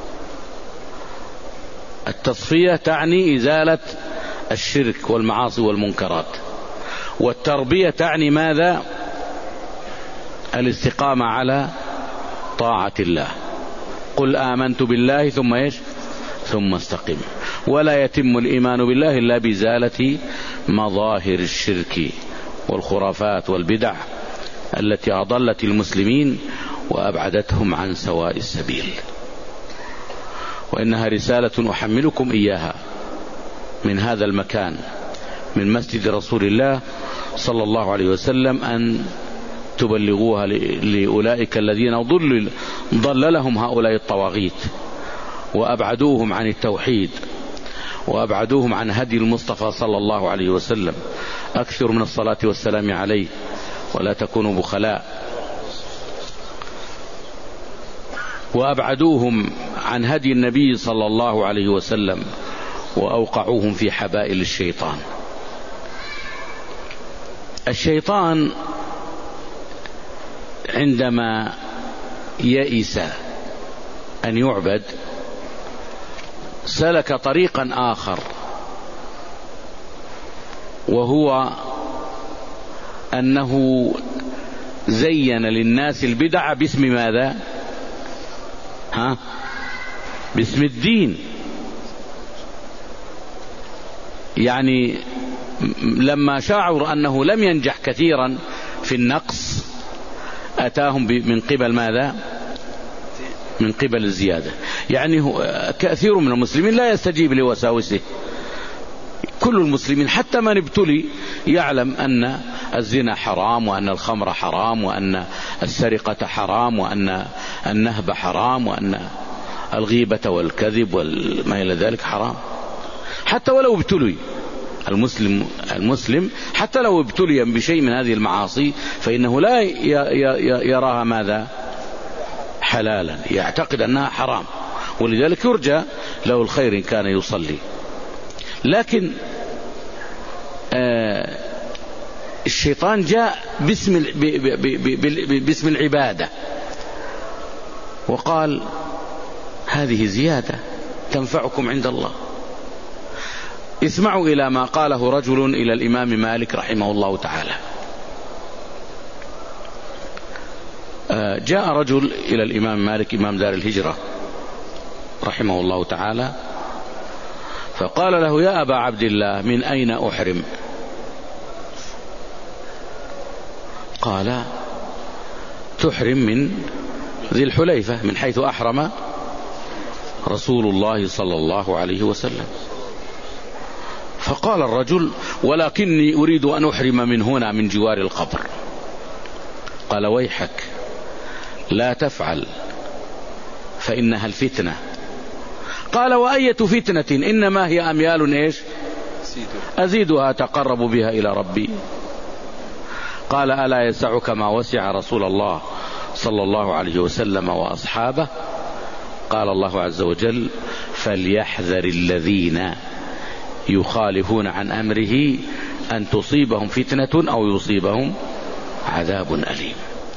التصفية تعني إزالة الشرك والمعاصي والمنكرات، والتربية تعني ماذا؟ الاستقامة على طاعة الله. قل آمنت بالله ثم إيش؟ ثم استقم. ولا يتم الإيمان بالله إلا بإزالة مظاهر الشرك والخرافات والبدع التي أضلت المسلمين وأبعدتهم عن سواء السبيل. وإنها رسالة أحملكم إياها من هذا المكان، من مسجد رسول الله صلى الله عليه وسلم، أن تبلغوها لأولئك الذين ضل ضللهم هؤلاء الطواغيت وأبعدوهم عن التوحيد وأبعدوهم عن هدي المصطفى صلى الله عليه وسلم. أكثر من الصلاة والسلام عليه ولا تكونوا بخلاء. وأبعدوهم عن هدي النبي صلى الله عليه وسلم وأوقعوهم في حبائل الشيطان. الشيطان عندما يئس أن يعبد سلك طريقا آخر، وهو أنه زين للناس البدع باسم ماذا؟ ها؟ باسم الدين. يعني لما شعر أنه لم ينجح كثيرا في النقص أتاهم من قبل ماذا؟ من قبل الزيادة. يعني كثير من المسلمين لا يستجيب لوساوسه. كل المسلمين حتى من ابتلي يعلم أن الزنا حرام، وأن الخمر حرام، وأن السرقة حرام، وأن النهب حرام، وأن الغيبة والكذب وما إلى ذلك حرام. حتى ولو ابتلي المسلم المسلم حتى لو ابتلي بشيء من هذه المعاصي فإنه لا يراها ماذا؟ حلالا، يعتقد أنها حرام، ولذلك يرجى له الخير إن كان يصلي. لكن آه الشيطان جاء باسم باسم العبادة وقال هذه زيادة تنفعكم عند الله. اسمعوا إلى ما قاله رجل إلى الإمام مالك رحمه الله تعالى. جاء رجل إلى الإمام مالك إمام دار الهجرة رحمه الله تعالى، فقال له: يا أبا عبد الله، من أين أحرم؟ قال: تحرم من ذي الحليفة، من حيث أحرم رسول الله صلى الله عليه وسلم. فقال الرجل: ولكني أريد أن أحرم من هنا، من جوار القبر. قال: ويحك، لا تفعل فإنها الفتنة. قال: وأية فتنة؟ إنما هي أميال إيش أزيدها أتقرب بها إلى ربي. قال: ألا يسعك ما وسع رسول الله صلى الله عليه وسلم وأصحابه؟ قال الله عز وجل: فليحذر الذين يخالفون عن أمره أن تصيبهم فتنة أو يصيبهم عذاب أليم.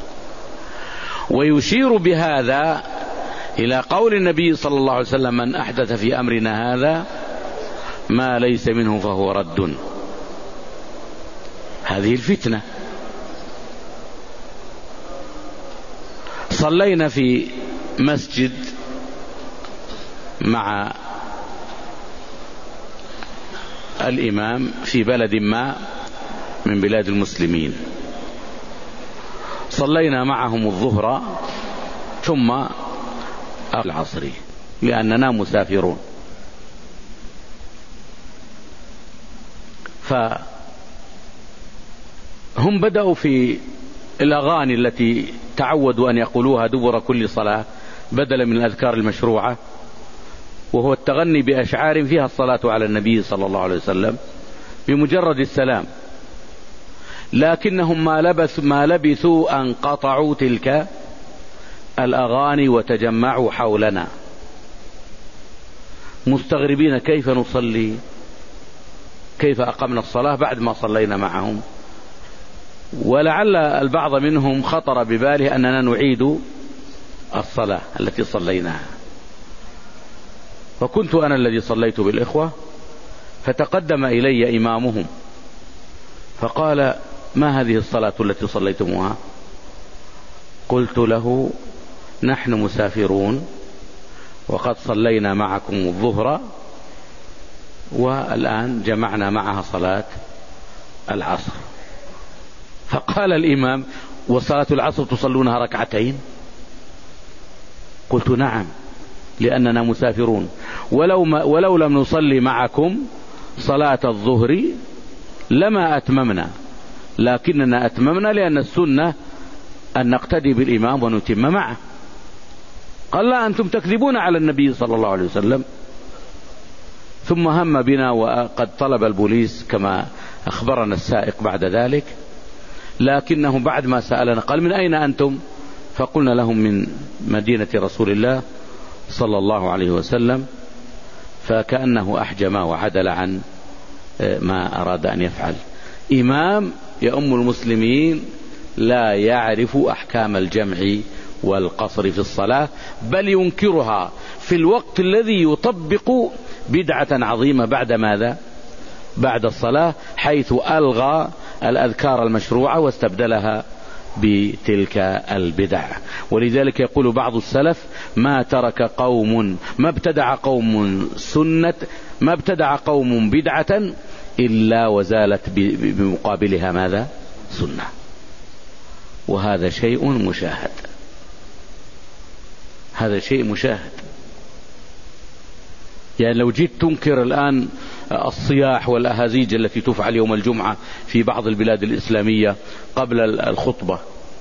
ويشير بهذا إلى قول النبي صلى الله عليه وسلم: من أحدث في أمرنا هذا ما ليس منه فهو رد. هذه الفتنة. صلينا في مسجد مع الإمام في بلد ما من بلاد المسلمين، صلينا معهم الظهر ثم العصر لأننا مسافرون. فهم بدأوا في الأغاني التي تعودوا أن يقولوها دبر كل صلاة بدلا من الأذكار المشروعة، وهو التغني بأشعار فيها الصلاة على النبي صلى الله عليه وسلم بمجرد السلام. لكنهم ما لبثوا, ما لبثوا أن قطعوا تلك الأغاني وتجمعوا حولنا مستغربين كيف نصلي، كيف أقمنا الصلاة بعد ما صلينا معهم. ولعل البعض منهم خطر بباله أننا نعيد الصلاة التي صليناها. وكنت أنا الذي صليت بالإخوة، فتقدم إلي إمامهم فقال: ما هذه الصلاة التي صليتموها؟ قلت له: نحن مسافرون وقد صلينا معكم الظهر والآن جمعنا معها صلاة العصر. فقال الإمام: وصلاة العصر تصلونها ركعتين؟ قلت: نعم، لأننا مسافرون، ولو, ما ولو لم نصلي معكم صلاة الظهر لما أتممنا، لكننا أتممنا لأن السنة أن نقتدي بالإمام ونتم معه. قال: لا، أنتم تكذبون على النبي صلى الله عليه وسلم. ثم هم بنا وقد طلب البوليس كما أخبرنا السائق بعد ذلك، لكنه بعد ما سألنا قال: من أين أنتم؟ فقلنا لهم: من مدينة رسول الله صلى الله عليه وسلم. فكأنه أحجم وعدل عن ما أراد أن يفعل. إمام يؤم المسلمين لا يعرف أحكام الجمع والقصر في الصلاة، بل ينكرها في الوقت الذي يطبق بدعة عظيمة بعد ماذا؟ بعد الصلاة، حيث ألغى الأذكار المشروعة واستبدلها بتلك البدع. ولذلك يقول بعض السلف: ما ترك قوم ما ابتدع قوم سنة ما ابتدع قوم بدعة إلا وزالت بمقابلها ماذا؟ سنة. وهذا شيء مشاهد، هذا شيء مشاهد. يعني لو جيت تنكر الآن الصياح والأهازيج التي تفعل يوم الجمعة في بعض البلاد الإسلامية قبل الخطبة،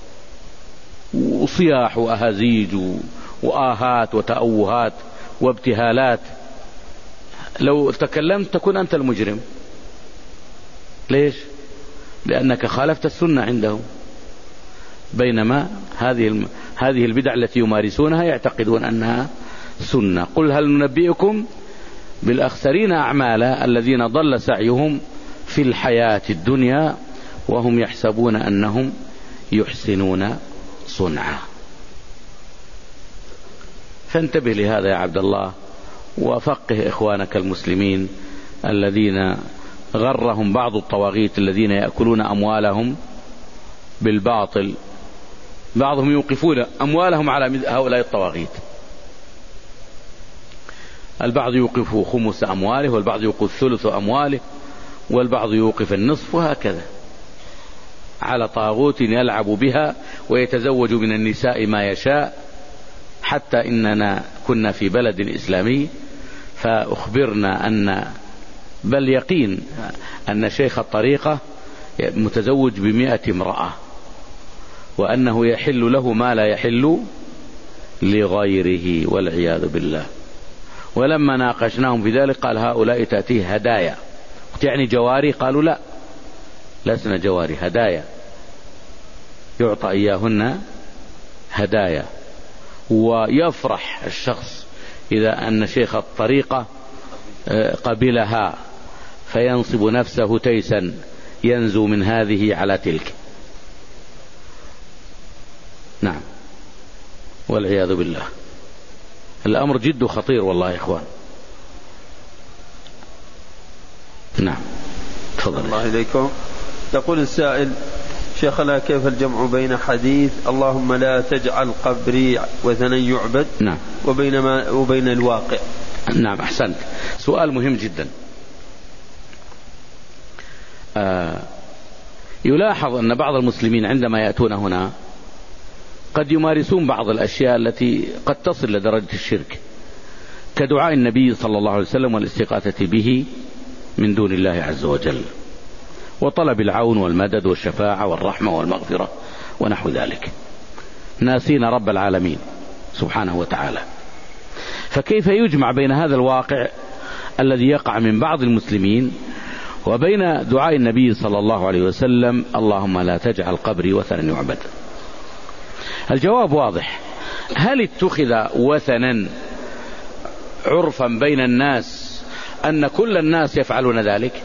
وصياح وأهازيج وآهات وتأوهات وابتهالات، لو تكلمت تكون أنت المجرم. ليش؟ لأنك خالفت السنة عندهم. بينما هذه هذه البدع التي يمارسونها يعتقدون أنها سنة. قل هل ننبئكم بالأخسرين أعمالا الذين ضل سعيهم في الحياة الدنيا وهم يحسبون أنهم يحسنون صنعا. فانتبه لهذا يا عبد الله، وفقه إخوانك المسلمين الذين غرهم بعض الطواغيت الذين يأكلون أموالهم بالباطل. بعضهم يوقفون أموالهم على هؤلاء الطواغيت. البعض يوقف خمس أمواله، والبعض يوقف ثلث أمواله، والبعض يوقف النصف، وهكذا على طاغوت يلعب بها ويتزوج من النساء ما يشاء. حتى إننا كنا في بلد إسلامي فأخبرنا أن بل يقين أن شيخ الطريقة متزوج بمئة امرأة، وأنه يحل له ما لا يحل لغيره والعياذ بالله. ولما ناقشناهم في ذلك قال هؤلاء تأتيه هدايا، يعني جواري؟ قالوا لا، لسنا جواري، هدايا يعطى إياهن هدايا. ويفرح الشخص إذا أن شيخ الطريقة قبلها، فينصب نفسه تيسا ينزو من هذه على تلك. نعم والعياذ بالله. الأمر جد خطير والله يا إخوان. نعم تفضل. الله إليكم. يقول السائل: شيخنا كيف الجمع بين حديث اللهم لا تجعل قبري وثنا يعبد نعم وبين, ما وبين الواقع؟ نعم أحسنت، سؤال مهم جدا. آه يلاحظ أن بعض المسلمين عندما يأتون هنا قد يمارسون بعض الأشياء التي قد تصل لدرجة الشرك، كدعاء النبي صلى الله عليه وسلم والاستغاثة به من دون الله عز وجل، وطلب العون والمدد والشفاعة والرحمة والمغفرة ونحو ذلك، ناسين رب العالمين سبحانه وتعالى. فكيف يجمع بين هذا الواقع الذي يقع من بعض المسلمين وبين دعاء النبي صلى الله عليه وسلم اللهم لا تجعل قبري وثنا يعبد؟ الجواب واضح. هل اتخذ وثنا عرفا بين الناس أن كل الناس يفعلون ذلك،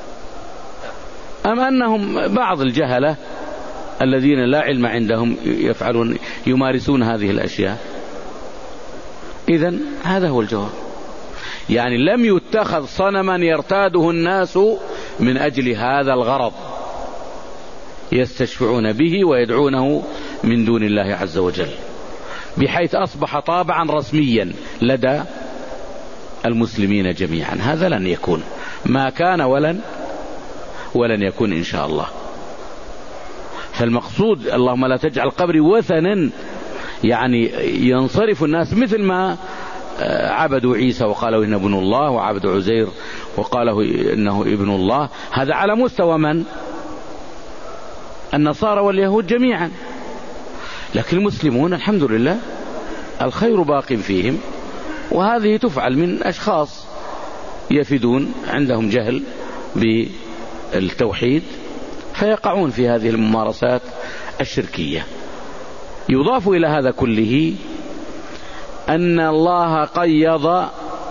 أم أنهم بعض الجهلة الذين لا علم عندهم يفعلون يمارسون هذه الأشياء؟ إذن هذا هو الجواب. يعني لم يتخذ صنما يرتاده الناس من أجل هذا الغرض، يستشفعون به ويدعونه من دون الله عز وجل، بحيث أصبح طابعا رسميا لدى المسلمين جميعا. هذا لن يكون، ما كان ولن ولن يكون إن شاء الله. فالمقصود اللهم لا تجعل قبري وثنا، يعني ينصرف الناس مثل ما عبدوا عيسى وقالوا إنه ابن الله، وعبدوا عزير وقالوا إنه ابن الله. هذا على مستوى من؟ النصارى واليهود جميعا. لكن المسلمون الحمد لله الخير باق فيهم، وهذه تفعل من أشخاص يفدون عندهم جهل بالتوحيد فيقعون في هذه الممارسات الشركية. يضاف إلى هذا كله أن الله قيض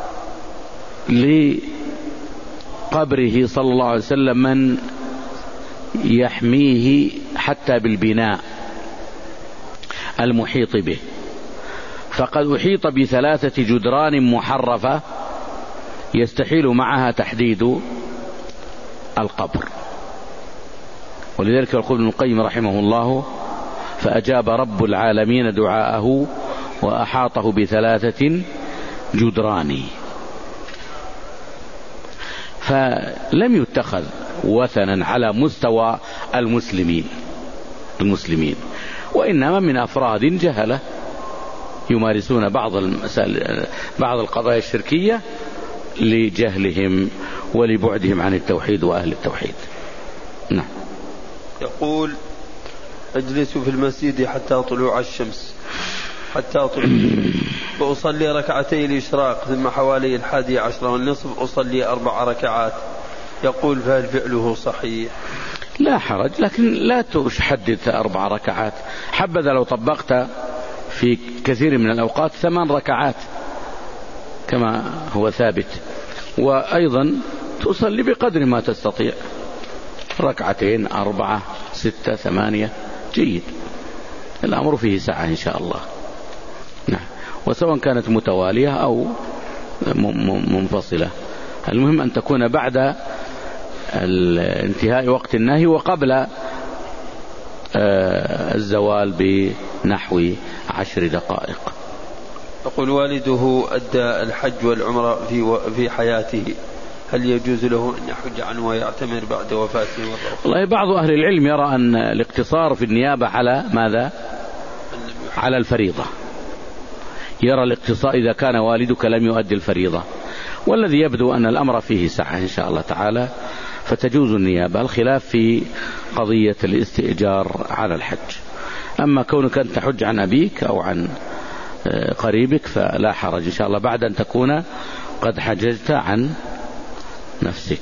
لقبره صلى الله عليه وسلم من يحميه حتى بالبناء المحيط به، فقد أحيط بثلاثة جدران محرفة يستحيل معها تحديد القبر. ولذلك يقول ابن القيم رحمه الله: فأجاب رب العالمين دعاءه وأحاطه بثلاثة جدران. فلم يتخذ وثنا على مستوى المسلمين المسلمين وإنما من أفراد جهلة يمارسون بعض المسائل بعض القضايا الشركية لجهلهم ولبعدهم عن التوحيد وأهل التوحيد. نعم. يقول: أجلس في المسجد حتى طلوع الشمس حتى طلوع فأصلي ركعتي الإشراق، ثم حوالي الحادي عشر والنصف أصلي أربع ركعات. يقول: فهل فعله صحيح؟ لا حرج، لكن لا تحدد أربع ركعات. حبذا لو طبقت في كثير من الأوقات ثمان ركعات كما هو ثابت، وأيضا تصلي بقدر ما تستطيع، ركعتين أربعة ستة ثمانية، جيد، الأمر فيه سعة إن شاء الله. نعم. وسواء كانت متوالية أو منفصلة، المهم أن تكون بعد انتهاء وقت النهي وقبل الزوال بنحو عشر دقائق. يقول والده أدى الحج والعمرة في في حياته، هل يجوز له أن يحج عنه ويعتمر بعد وفاته مرة أخرى؟ والله بعض أهل العلم يرى أن الاقتصار في النيابة على ماذا؟ على الفريضة. يرى الاقتصار إذا كان والدك لم يؤدي الفريضة، والذي يبدو أن الأمر فيه سعة إن شاء الله تعالى، فتجوز النيابة. الخلاف في قضية الاستئجار على الحج. أما كونك أن تحج عن أبيك أو عن قريبك فلا حرج إن شاء الله، بعد أن تكون قد حججت عن نفسك.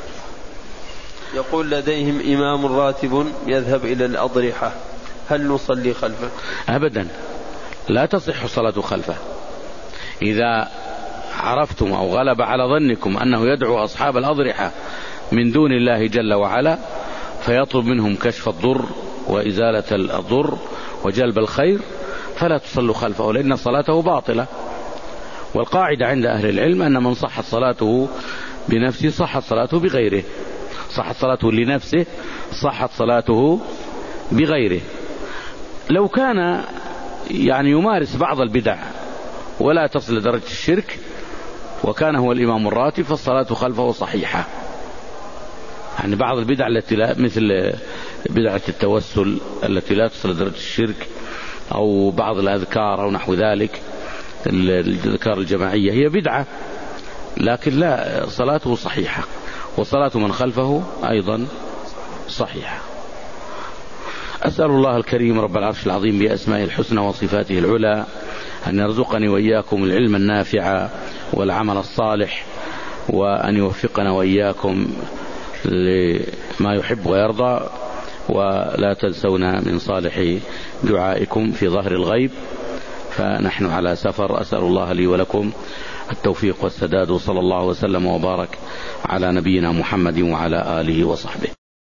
يقول لديهم إمام راتب يذهب إلى الأضرحة، هل نصلي خلفه؟ أبدا، لا تصح الصلاة خلفه. إذا عرفتم أو غلب على ظنكم أنه يدعو أصحاب الأضرحة من دون الله جل وعلا فيطلب منهم كشف الضر وإزالة الضر وجلب الخير، فلا تصلوا خلفه، لأن صلاته باطلة. والقاعدة عند أهل العلم أن من صحت صلاته بنفسه صحت صلاته بغيره، صحت صلاته لنفسه صحت صلاته بغيره. لو كان يعني يمارس بعض البدع ولا تصل لدرجة الشرك وكان هو الإمام الراتب فالصلاة خلفه صحيحة. يعني بعض البدع التي لا، مثل بدعة التوسل التي لا تصل لدرجة الشرك، أو بعض الأذكار أو نحو ذلك، الأذكار الجماعية هي بدعة، لكن لا، صلاته صحيحة، وصلاة من خلفه أيضا صحيحة. أسأل الله الكريم رب العرش العظيم بأسمائه الحسنى وصفاته العلى أن يرزقني وإياكم العلم النافع والعمل الصالح، وأن يوفقنا وإياكم لما يحب ويرضى، ولا تنسونا من صالح دعائكم في ظهر الغيب، فنحن على سفر. أسأل الله لي ولكم التوفيق والسداد، وصلى الله وسلم وبارك على نبينا محمد وعلى آله وصحبه.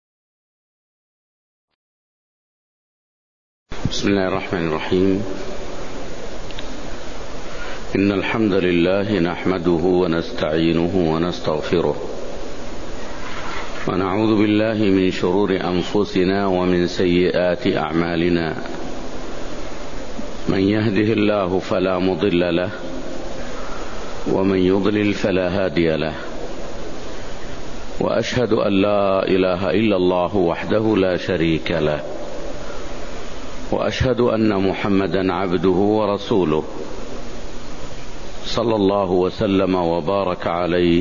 بسم الله الرحمن الرحيم. إن الحمد لله نحمده ونستعينه ونستغفره، ونعوذ بالله من شرور أنفسنا ومن سيئات أعمالنا. من يهده الله فلا مضل له، ومن يضلل فلا هادي له، وأشهد أن لا إله إلا الله وحده لا شريك له، وأشهد أن محمدا عبده ورسوله صلى الله وسلم وبارك عليه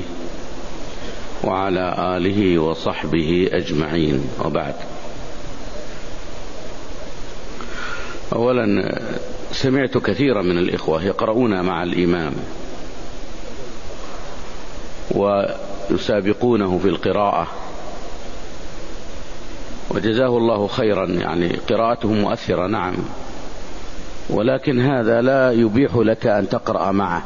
وعلى آله وصحبه أجمعين، وبعد. أولا، سمعت كثيرا من الإخوة يقرؤون مع الإمام ويسابقونه في القراءة، وجزاه الله خيرا، يعني قراءته مؤثرة نعم، ولكن هذا لا يبيح لك أن تقرأ معه،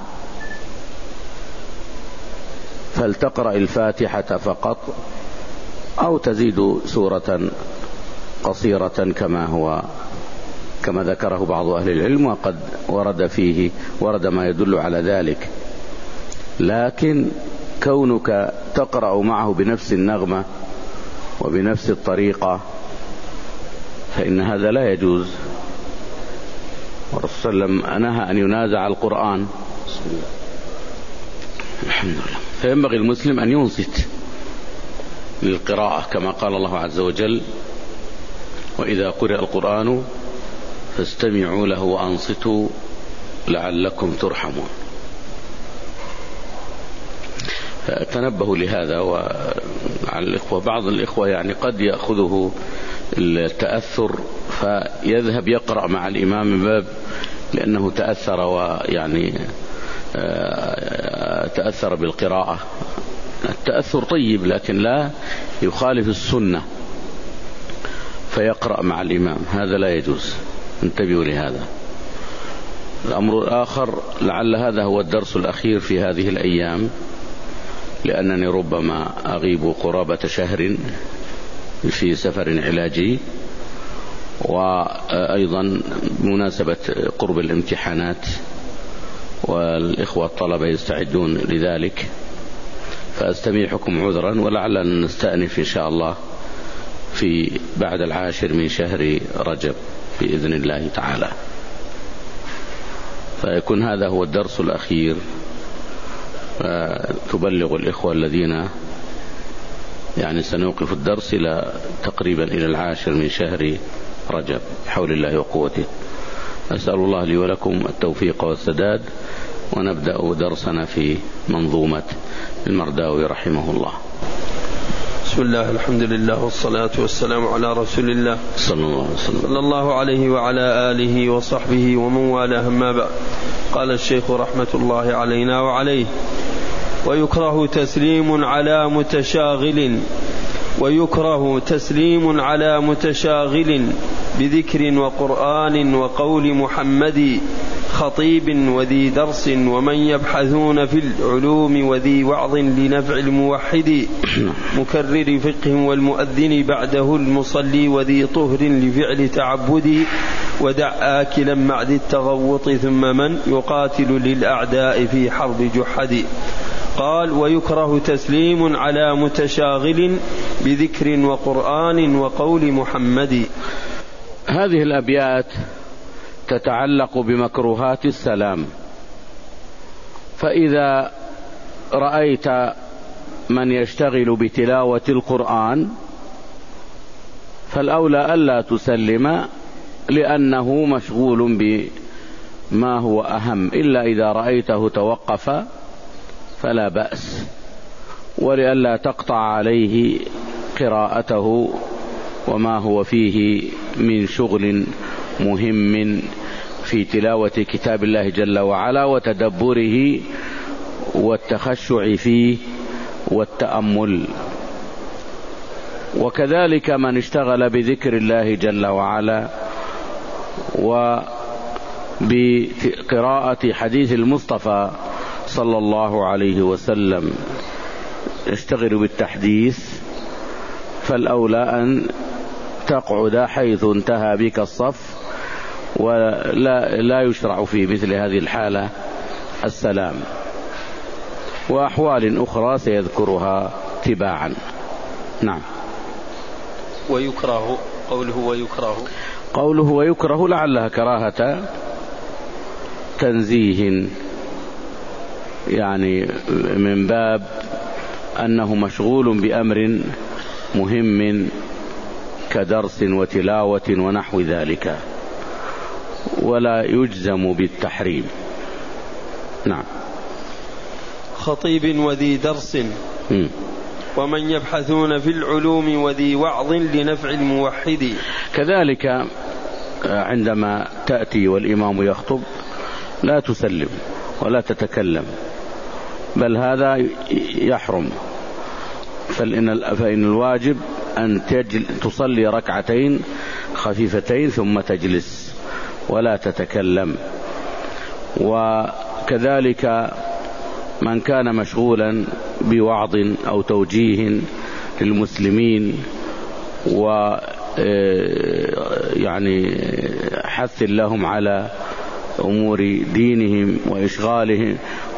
فلتقرأ الفاتحة فقط، أو تزيد سورة قصيرة كما هو كما ذكره بعض أهل العلم، وقد ورد فيه ورد ما يدل على ذلك. لكن كونك تقرأ معه بنفس النغمة وبنفس الطريقة فإن هذا لا يجوز. والرسول صلى الله عليه وسلم نهى أن ينازع القرآن. بسم الله. الحمد لله. فينبغي المسلم أن ينصت للقراءة كما قال الله عز وجل: وإذا قرئ القرآن فاستمعوا له وأنصتوا لعلكم ترحمون. تنبهوا لهذا. وعلى الإخوة، بعض الإخوة يعني قد يأخذه التأثر فيذهب يقرأ مع الإمام من باب لأنه تأثر، ويعني تأثر بالقراءة. التأثر طيب لكن لا يخالف السنة، فيقرأ مع الإمام، هذا لا يجوز. انتبهوا لهذا. الأمر الآخر، لعل هذا هو الدرس الأخير في هذه الأيام، لأنني ربما أغيب قرابة شهر في سفر علاجي، وأيضا بمناسبة قرب الامتحانات والإخوة الطلبة يستعدون لذلك، فأستميحكم عذرا، ولعلنا نستأنف إن شاء الله في بعد العاشر من شهر رجب بإذن الله تعالى. فيكون هذا هو الدرس الأخير، فتبلغ الإخوة الذين يعني سنوقف الدرس إلى تقريبا إلى العاشر من شهر رجب بحول الله وقوته. أسأل الله لي ولكم التوفيق والسداد، ونبدأ درسنا في منظومة المرداوي رحمه الله. بسم الله، الحمد لله، والصلاة والسلام على رسول الله صلى الله عليه وسلم صلى الله عليه وعلى آله وصحبه ومن والاه. أما بعد، قال الشيخ رحمة الله علينا وعليه: ويكره تسليم على متشاغل ويكره تسليم على متشاغل بذكر وقرآن وقول محمد خطيب وذي درس ومن يبحثون في العلوم وذي وعظ لنفع الموحد مكرر فقه والمؤذن بعده المصلي وذي طهر لفعل تعبد ودع آكلا معد التغوط ثم من يقاتل للأعداء في حرب جحد. قال: ويكره تسليم على متشاغل بذكر وقرآن وقول محمد. هذه الأبيات تتعلق بمكروهات السلام، فإذا رأيت من يشتغل بتلاوة القرآن فالأولى ألا تسلم، لأنه مشغول بما هو أهم، إلا إذا رأيته توقف فلا بأس، ولئلا تقطع عليه قراءته وما هو فيه من شغل مهم في تلاوة كتاب الله جل وعلا وتدبره والتخشع فيه والتأمل. وكذلك من اشتغل بذكر الله جل وعلا وبقراءة حديث المصطفى صلى الله عليه وسلم يشتغل بالتحديث، فالأولى أن تقعد حيث انتهى بك الصف، ولا لا يشرع في مثل هذه الحالة السلام، وأحوال أخرى سيذكرها تباعا. نعم. ويكره، قوله ويكره قوله ويكره لعلها كراهة تنزيه، يعني من باب أنه مشغول بأمر مهم كدرس وتلاوة ونحو ذلك، ولا يجزم بالتحريم. نعم. خطيب وذي درس م. ومن يبحثون في العلوم وذي وعظ لنفع الموحد. كذلك عندما تأتي والإمام يخطب لا تسلم ولا تتكلم، بل هذا يحرم، فإن, فإن الواجب أن تصلي ركعتين خفيفتين ثم تجلس ولا تتكلم. وكذلك من كان مشغولا بوعظ أو توجيه للمسلمين و يعني حث لهم على أمور دينهم وإشغالهم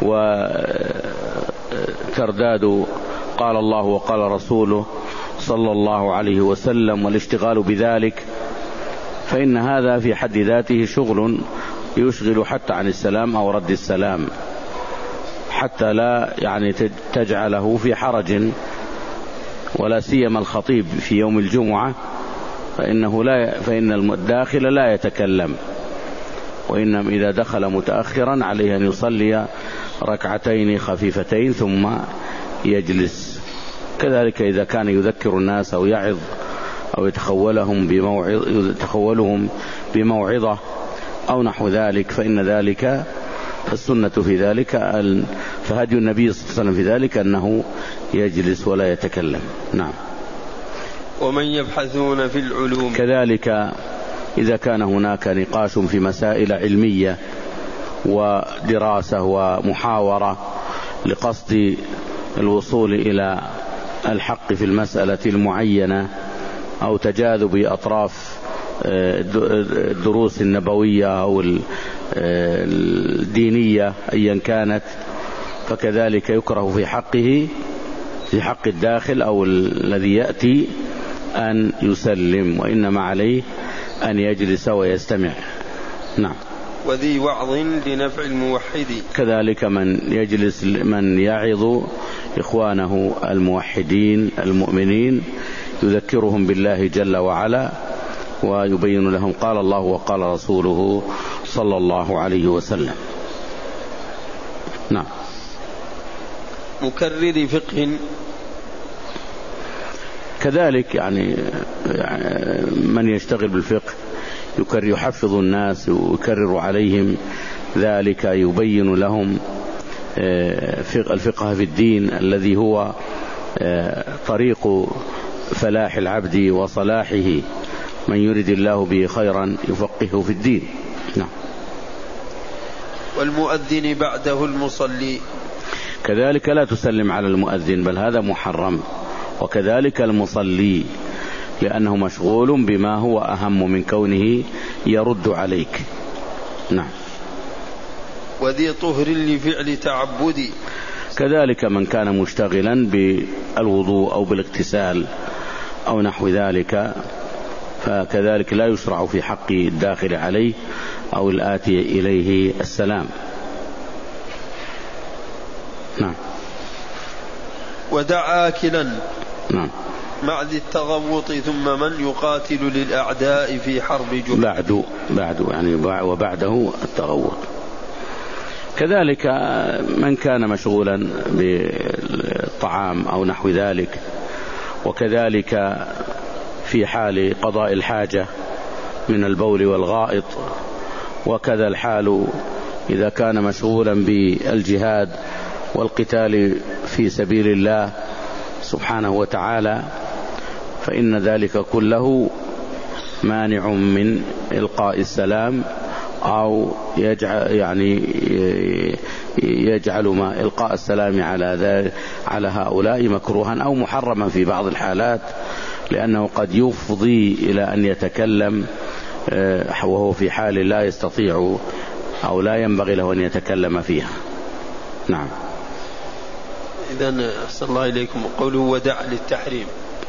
وترداد قال الله وقال رسوله صلى الله عليه وسلم والاشتغال بذلك، فإن هذا في حد ذاته شغل يشغل حتى عن السلام أو رد السلام، حتى لا يعني تجعله في حرج، ولا سيما الخطيب في يوم الجمعة فإنه لا فإن الداخل لا يتكلم، وإنما إذا دخل متأخرا عليه أن يصلي ركعتين خفيفتين ثم يجلس. كذلك إذا كان يذكر الناس أو يعظ أو يتخولهم بموعظ يتخولهم بموعظة أو نحو ذلك، فإن ذلك فالسنة في ذلك، فهدي النبي صلى الله عليه وسلم في ذلك أنه يجلس ولا يتكلم. نعم. ومن يبحثون في العلوم، كذلك إذا كان هناك نقاش في مسائل علمية ودراسة ومحاورة لقصد الوصول إلى الحق في المسألة المعينة، أو تجاذب أطراف الدروس النبوية أو الدينية أيا كانت، فكذلك يكره في حقه في حق الداخل أو الذي يأتي أن يسلم، وإنما عليه أن يجلس ويستمع. نعم. وذي وعظ لنفع الموحد. كذلك من يجلس من يعظ إخوانه الموحدين المؤمنين يذكرهم بالله جل وعلا ويبين لهم قال الله وقال رسوله صلى الله عليه وسلم. نعم. مكرر فقه كذلك يعني من يشتغل بالفقه يكرر يحفظ الناس ويكرر عليهم ذلك يبين لهم الفقه في الدين الذي هو طريق فلاح العبد وصلاحه من يرد الله به خيرا يفقهه في الدين. نعم. والمؤذن بعده المصلي كذلك لا تسلم على المؤذن بل هذا محرم، وكذلك المصلي لأنه مشغول بما هو أهم من كونه يرد عليك. نعم. وذي طهر لفعل تعبدي كذلك من كان مشتغلا بالوضوء أو بالاغتسال أو نحو ذلك فكذلك لا يشرع في حق الداخل عليه أو الآتي إليه السلام. نعم. ودع آكلا نعم مع ذي التغوط ثم من يقاتل للأعداء في حرب جهد. بعد بعد يعني وبعده التغوط. كذلك من كان مشغولا بالطعام أو نحو ذلك، وكذلك في حال قضاء الحاجة من البول والغائط، وكذا الحال إذا كان مشغولا بالجهاد والقتال في سبيل الله سبحانه وتعالى فإن ذلك كله مانع من إلقاء السلام أو يجعل يعني يجعل ما إلقاء السلام على على هؤلاء مكروها أو محرما في بعض الحالات، لأنه قد يفضي إلى أن يتكلم وهو في حال لا يستطيع أو لا ينبغي له أن يتكلم فيها. نعم. إذن أحسن الله إليكم قوله ودع للتحريم،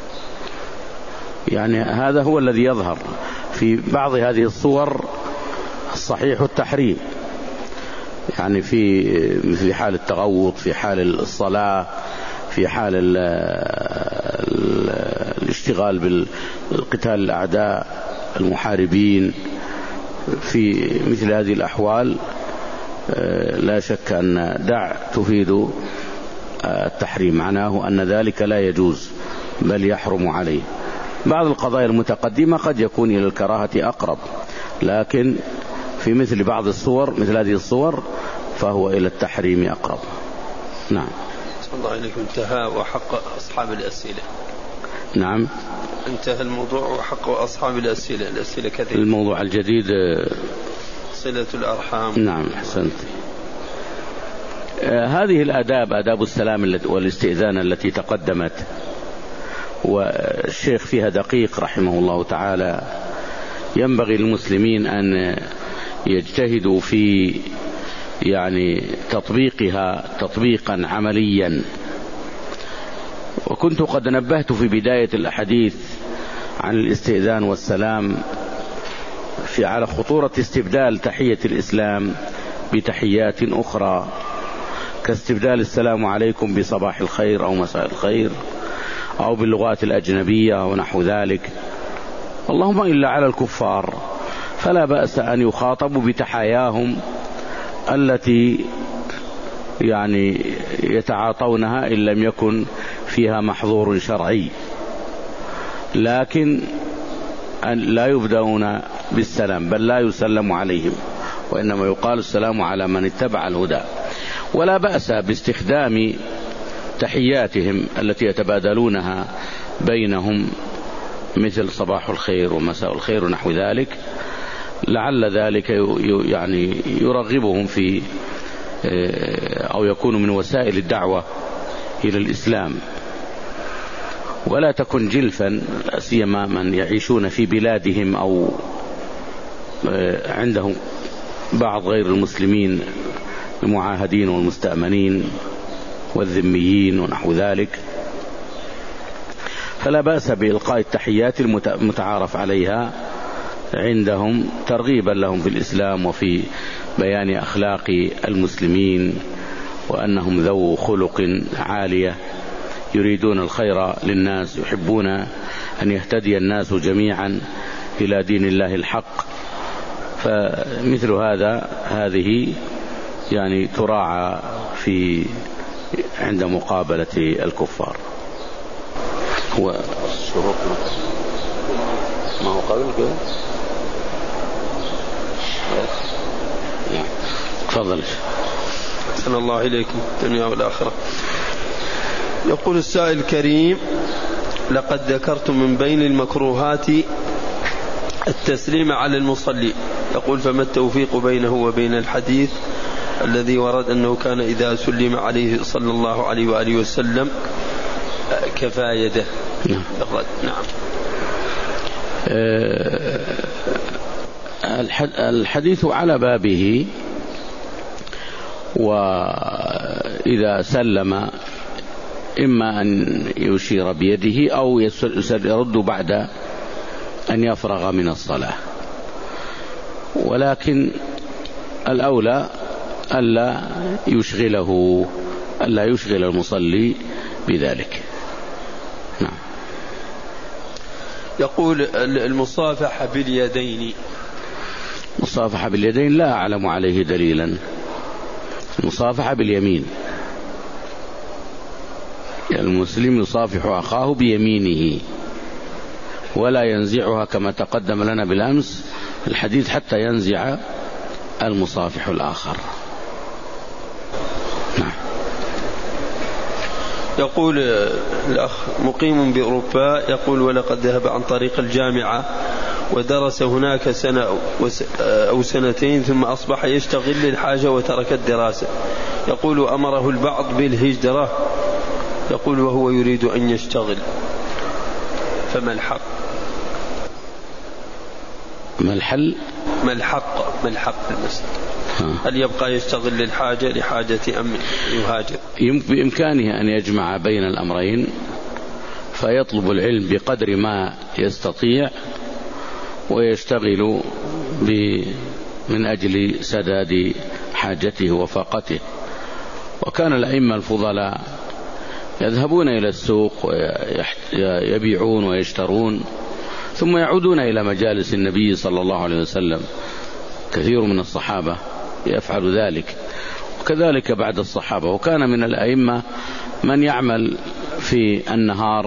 يعني هذا هو الذي يظهر في بعض هذه الصور الصحيح التحريم، يعني في في حال التغوط، في حال الصلاة، في حال ال ال الاشتغال بالقتال الأعداء المحاربين، في مثل هذه الأحوال لا شك أن دع تفيد التحريم، معناه أن ذلك لا يجوز بل يحرم عليه. بعض القضايا المتقدمة قد يكون إلى الكراهة أقرب، لكن في مثل بعض الصور مثل هذه الصور فهو إلى التحريم أقرب. نعم. صلى الله عليكم. انتهى وحق أصحاب الأسئلة. نعم. انتهى الموضوع وحق أصحاب الأسئلة. الأسئلة كثيرة. الموضوع الجديد صلة الأرحام. نعم أحسنت. آه هذه الآداب آداب السلام والاستئذان التي تقدمت والشيخ فيها دقيق رحمه الله تعالى، ينبغي للمسلمين أن يجتهدوا في يعني تطبيقها تطبيقا عمليا. وكنت قد نبهت في بداية الحديث عن الاستئذان والسلام في على خطورة استبدال تحية الإسلام بتحيات أخرى، كاستبدال السلام عليكم بصباح الخير أو مساء الخير أو باللغات الأجنبية ونحو ذلك. اللهم إلا على الكفار فلا بأس أن يخاطبوا بتحاياهم التي يعني يتعاطونها إن لم يكن فيها محظور شرعي، لكن أن لا يبدأون بالسلام بل لا يسلم عليهم، وإنما يقال السلام على من اتبع الهدى. ولا بأس باستخدام تحياتهم التي يتبادلونها بينهم مثل صباح الخير ومساء الخير ونحو ذلك، لعل ذلك يعني يرغبهم في أو يكون من وسائل الدعوة إلى الإسلام. ولا تكن جلفا سيما من يعيشون في بلادهم أو عندهم بعض غير المسلمين المعاهدين والمستأمنين والذميين ونحو ذلك، فلا بأس بإلقاء التحيات المتعارف عليها عندهم ترغيبا لهم في الإسلام وفي بيان أخلاق المسلمين وأنهم ذو خلق عالية يريدون الخير للناس، يحبون أن يهتدي الناس جميعا إلى دين الله الحق. فمثل هذا هذه يعني تراعى في عند مقابلة الكفار. هو الشروط ما هو قبل كده؟ تفضل. أحسن الله إليكم الدنيا والآخرة. يقول السائل الكريم: لقد ذكرتم من بين المكروهات التسليم على المصلي. يقول: فما التوفيق بينه وبين الحديث الذي ورد أنه كان إذا سلم عليه صلى الله عليه وآله وسلم كفى يده؟ نعم. نعم. الحديث على بابه، وإذا سلم إما أن يشير بيده أو يرد بعد أن يفرغ من الصلاة، ولكن الأولى ألا يشغله ألا يشغل المصلي بذلك. نعم. يقول: المصافحة باليدين. المصافحة باليدين لا أعلم عليه دليلا. المصافحة باليمين، المسلم يصافح أخاه بيمينه ولا ينزعها كما تقدم لنا بالأمس الحديث حتى ينزع المصافح الآخر. نعم. يقول الأخ مقيم بأوروبا، يقول: ولقد ذهب عن طريق الجامعة ودرس هناك سنة أو سنتين ثم أصبح يشتغل للحاجة وترك الدراسة. يقول: أمره البعض بالهجرة، يقول وهو يريد أن يشتغل، فما الحق؟ ما الحل؟ ما الحق؟ ما الحق المسألة؟ هل يبقى يشتغل للحاجة لحاجة أم يهاجر؟ بإمكانه أن يجمع بين الأمرين، فيطلب العلم بقدر ما يستطيع ويشتغل من أجل سداد حاجته وفاقته. وكان الأئمة الفضلاء يذهبون إلى السوق ويبيعون ويشترون ثم يعودون إلى مجالس النبي صلى الله عليه وسلم. كثير من الصحابة يفعل ذلك، وكذلك بعد الصحابة. وكان من الأئمة من يعمل في النهار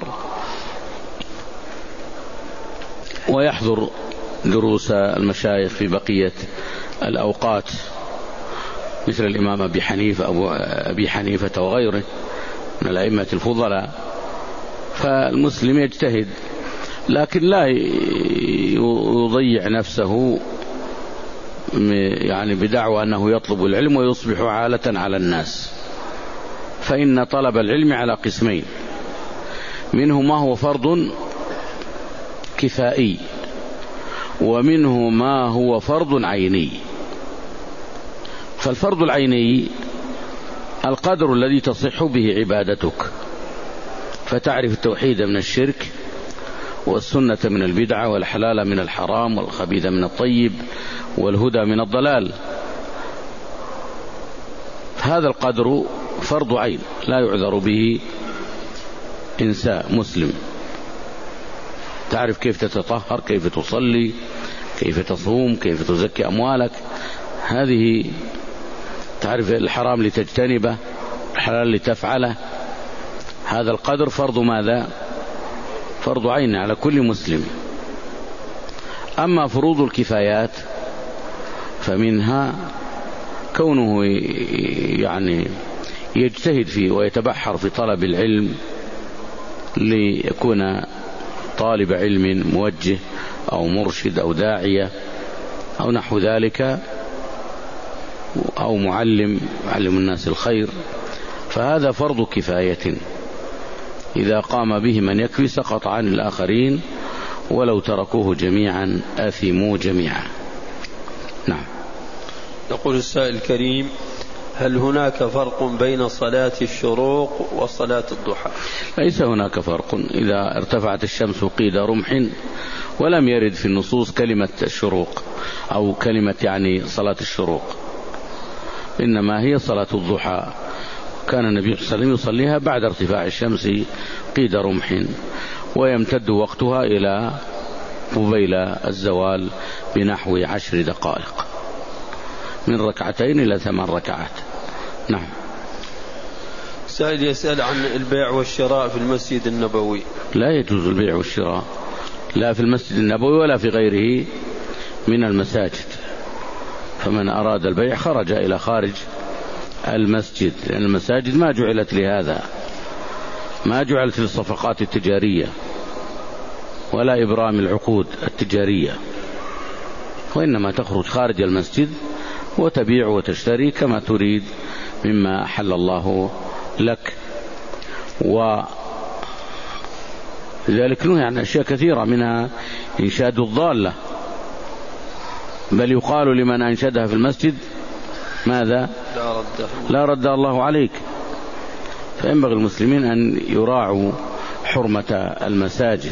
ويحضر دروس المشايخ في بقية الأوقات، مثل الإمام أبي حنيفة أبو أبي حنيفة وغيره من الأئمة الفضلاء. فالمسلم يجتهد، لكن لا يضيع نفسه يعني بدعوى أنه يطلب العلم ويصبح عالة على الناس. فإن طلب العلم على قسمين: منه ما هو فرض كفائي، ومنه ما هو فرض عيني. فالفرض العيني القدر الذي تصح به عبادتك، فتعرف التوحيد من الشرك والسنة من البدعة والحلال من الحرام والخبيث من الطيب والهدى من الضلال. هذا القدر فرض عين لا يعذر به إنسان مسلم. تعرف كيف تتطهر، كيف تصلي، كيف تصوم، كيف تزكي أموالك. هذه تعرف الحرام لتجتنبه، الحلال لتفعله. هذا القدر فرض ماذا؟ فرض عين على كل مسلم. أما فروض الكفايات فمنها كونه يعني يجتهد فيه ويتبحر في طلب العلم ليكون طالب علم موجه أو مرشد أو داعية أو نحو ذلك، أو معلم يعلم الناس الخير. فهذا فرض كفاية، إذا قام به من يكفي سقط عن الآخرين، ولو تركوه جميعا آثموا جميعا. نعم. يقول السائل الكريم: هل هناك فرق بين صلاة الشروق وصلاة الضحى؟ ليس هناك فرق. إذا ارتفعت الشمس قيد رمح ولم يرد في النصوص كلمة الشروق أو كلمة يعني صلاة الشروق، إنما هي صلاة الضحى. كان النبي صلى الله عليه وسلم يصليها بعد ارتفاع الشمس قيد رمح، ويمتد وقتها إلى قبيل الزوال بنحو عشر دقائق، من ركعتين إلى ثمان ركعات. نعم. سائل يسأل عن البيع والشراء في المسجد النبوي. لا يجوز البيع والشراء لا في المسجد النبوي ولا في غيره من المساجد، فمن أراد البيع خرج إلى خارج المسجد، لأن المساجد ما جعلت لهذا، ما جعلت للصفقات التجارية ولا إبرام العقود التجارية، وإنما تخرج خارج المسجد وتبيع وتشتري كما تريد مما أحل الله لك. ولذلك نهي عن أشياء كثيرة، منها إنشاد الضالة، بل يقال لمن أنشدها في المسجد ماذا؟ لا رد, لا رد الله عليك. فينبغي المسلمين أن يراعوا حرمة المساجد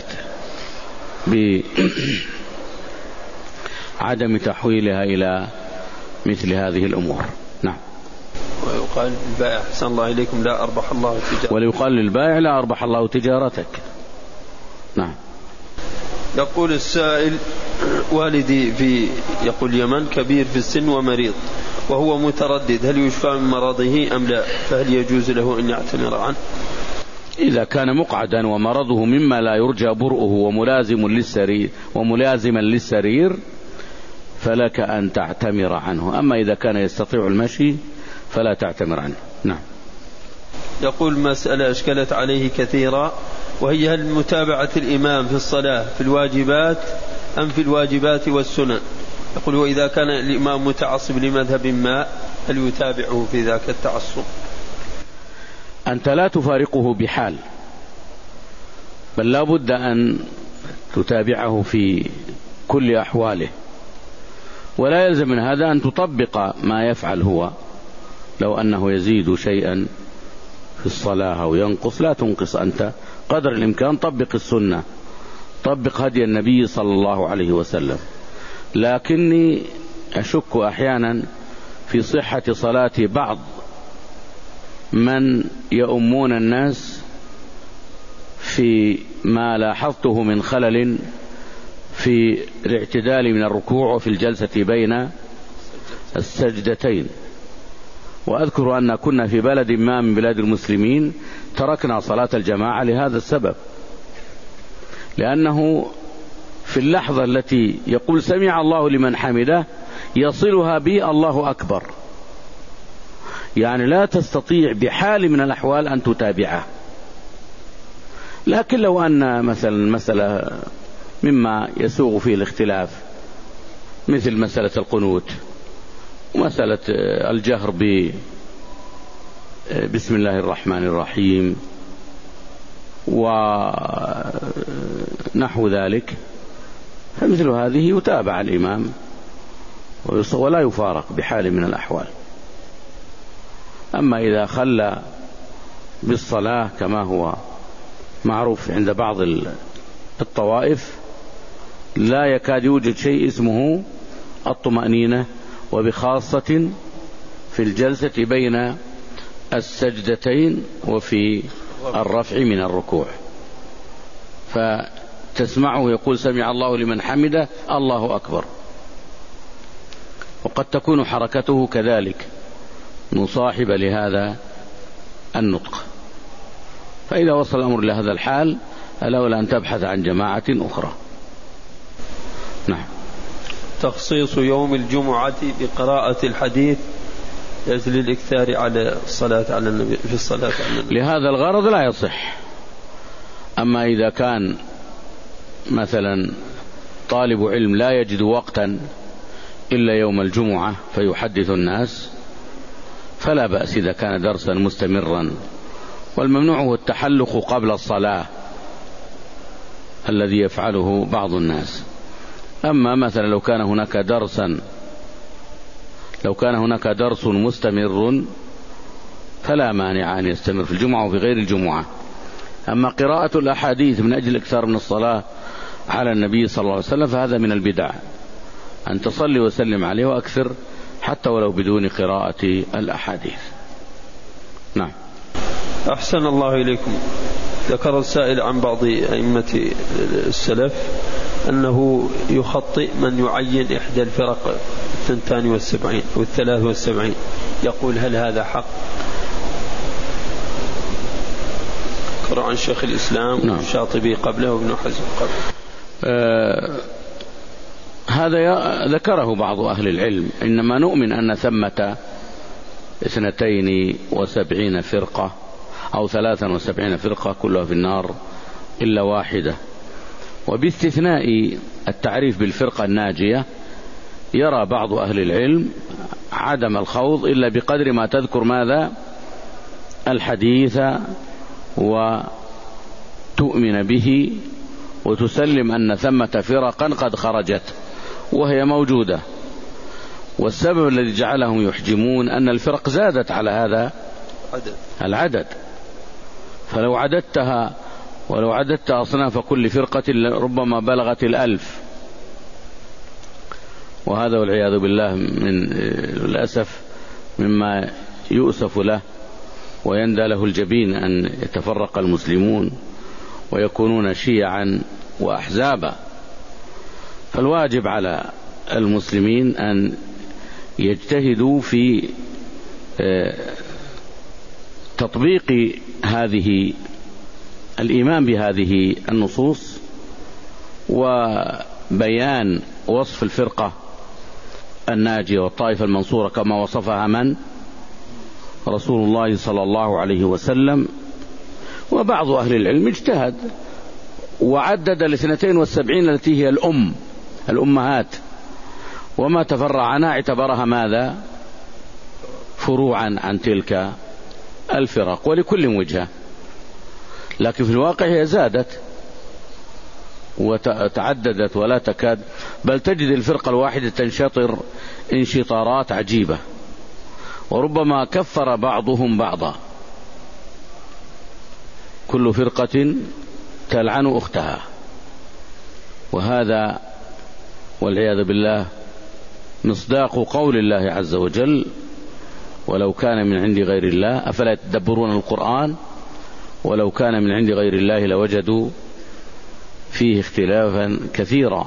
بعدم تحويلها إلى مثل هذه الأمور. نعم. ويقال للبائع أحسن الله إليكم لا أربح الله تجارتك. وليقال للبائع لا أربح الله تجارتك. نعم. يقول السائل: والدي في يقول يمن كبير في السن ومريض، وهو متردد هل يشفى من مرضه أم لا، فهل يجوز له أن يعتمر عنه؟ إذا كان مقعدا ومرضه مما لا يرجى برؤه وملازم للسرير وملازما للسرير فلك أن تعتمر عنه، أما إذا كان يستطيع المشي فلا تعتمر عنه. نعم. يقول: مسألة أشكلت عليه كثيرا، وهي هل متابعة الإمام في الصلاة في الواجبات أم في الواجبات والسنن؟ يقول: وإذا كان الإمام متعصب لمذهب ما هل يتابعه في ذاك التعصب؟ أنت لا تفارقه بحال، بل لا بد أن تتابعه في كل أحواله، ولا يلزم من هذا أن تطبق ما يفعل هو. لو أنه يزيد شيئا في الصلاة أو ينقص لا تنقص أنت، قدر الإمكان طبق السنة، طبق هدي النبي صلى الله عليه وسلم. لكني أشك أحيانا في صحة صلاة بعض من يؤمون الناس في ما لاحظته من خلل في الاعتدال من الركوع وفي الجلسة بين السجدتين. وأذكر أن كنا في بلد ما من بلاد المسلمين تركنا صلاة الجماعة لهذا السبب، لأنه في اللحظة التي يقول سمع الله لمن حمده يصلها بي الله أكبر، يعني لا تستطيع بحال من الأحوال أن تتابعه. لكن لو أن مثلا مسألة مما يسوغ فيه الاختلاف مثل مسألة القنوت ومسألة الجهر ب بسم الله الرحمن الرحيم ونحو ذلك، فمثل هذه يتابع الإمام ولا يفارق بحال من الأحوال. أما إذا خلى بالصلاة كما هو معروف عند بعض الطوائف لا يكاد يوجد شيء اسمه الطمأنينة، وبخاصة في الجلسة بين السجدتين وفي الرفع من الركوع، فتسمعه يقول سمع الله لمن حمده الله أكبر، وقد تكون حركته كذلك مصاحبة لهذا النطق. فإذا وصل الأمر لهذا الحال الأولى أن تبحث عن جماعة أخرى. نعم. تخصيص يوم الجمعة بقراءة الحديث لأجل الإكثار على الصلاة على النبي في الصلاة على النبي لهذا الغرض لا يصح. أما إذا كان مثلا طالب علم لا يجد وقتا إلا يوم الجمعة فيحدث الناس فلا بأس إذا كان درسا مستمرا، والممنوع هو التحلق قبل الصلاة الذي يفعله بعض الناس. أما مثلا لو كان هناك درسا لو كان هناك درس مستمر فلا مانع أن يستمر في الجمعة وفي غير الجمعة. أما قراءة الأحاديث من أجل الإكثار من الصلاة على النبي صلى الله عليه وسلم فهذا من البدع، أن تصلي وسلم عليه وأكثر حتى ولو بدون قراءة الأحاديث. نعم. أحسن الله إليكم. ذكر السائل عن بعض أئمة السلف أنه يخطئ من يعين إحدى الفرق الثنتان والسبعين والثلاث والسبعين، يقول هل هذا حق؟ ذكر عن شيخ الإسلام نعم. الشاطبي قبله وابن حزم قبله. آه هذا ذكره بعض أهل العلم، إنما نؤمن أن ثمة اثنتين وسبعين فرقة أو ثلاثا وسبعين فرقة كلها في النار إلا واحدة، وباستثناء التعريف بالفرقة الناجية يرى بعض أهل العلم عدم الخوض إلا بقدر ما تذكر ماذا الحديث وتؤمن به وتسلم أن ثمة فرقا قد خرجت وهي موجودة. والسبب الذي جعلهم يحجمون أن الفرق زادت على هذا العدد، فلو عددتها ولو عددت أصناف كل فرقة ربما بلغت الألف، وهذا والعياذ بالله من الأسف مما يؤسف له ويندى له الجبين أن يتفرق المسلمون ويكونون شيعا وأحزابا. فالواجب على المسلمين أن يجتهدوا في تطبيق هذه الإيمان بهذه النصوص وبيان وصف الفرقة الناجية والطائفة المنصورة كما وصفها من؟ رسول الله صلى الله عليه وسلم. وبعض أهل العلم اجتهد وعدد الاثنتين والسبعين التي هي الأم الأمهات، وما تفرع عنها اعتبرها ماذا؟ فروعا عن تلك الفرق، ولكل وجهة، لكن في الواقع هي زادت وتعددت ولا تكاد، بل تجد الفرقة الواحدة تنشطر انشطارات عجيبة، وربما كفر بعضهم بعضا، كل فرقة تلعن أختها، وهذا والعياذ بالله مصداق قول الله عز وجل: ولو كان من عند غير الله أفلا يتدبرون القرآن ولو كان من عند غير الله لوجدوا فيه اختلافا كثيرا.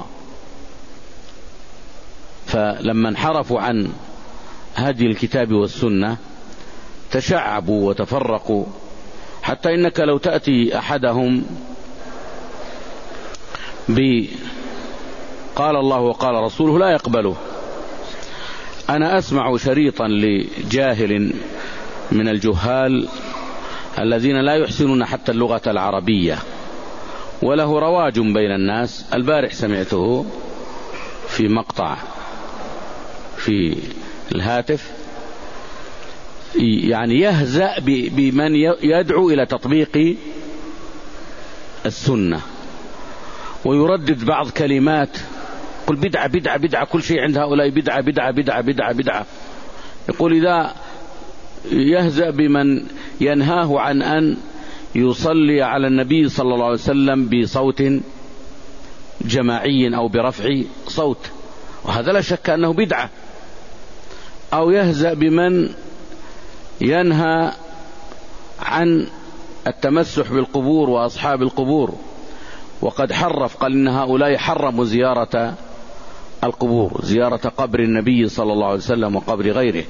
فلما انحرفوا عن هدي الكتاب والسنة تشعبوا وتفرقوا، حتى إنك لو تأتي أحدهم بقال الله وقال رسوله لا يقبله. أنا أسمع شريطا لجاهل من الجهال الذين لا يحسنون حتى اللغة العربية وله رواج بين الناس، البارح سمعته في مقطع في الهاتف، يعني يهزأ بمن يدعو إلى تطبيق السنة ويردد بعض كلمات، يقول بدعة بدعة بدعة، كل شيء عند هؤلاء بدعة بدعة بدعة بدعة بدعة. يقول إذا يهزأ بمن ينهاه عن أن يصلي على النبي صلى الله عليه وسلم بصوت جماعي أو برفع صوت، وهذا لا شك أنه بدعة. أو يهزأ بمن ينهى عن التمسح بالقبور وأصحاب القبور، وقد حرف، قال إن هؤلاء حرموا زيارة القبور، زيارة قبر النبي صلى الله عليه وسلم وقبر غيره.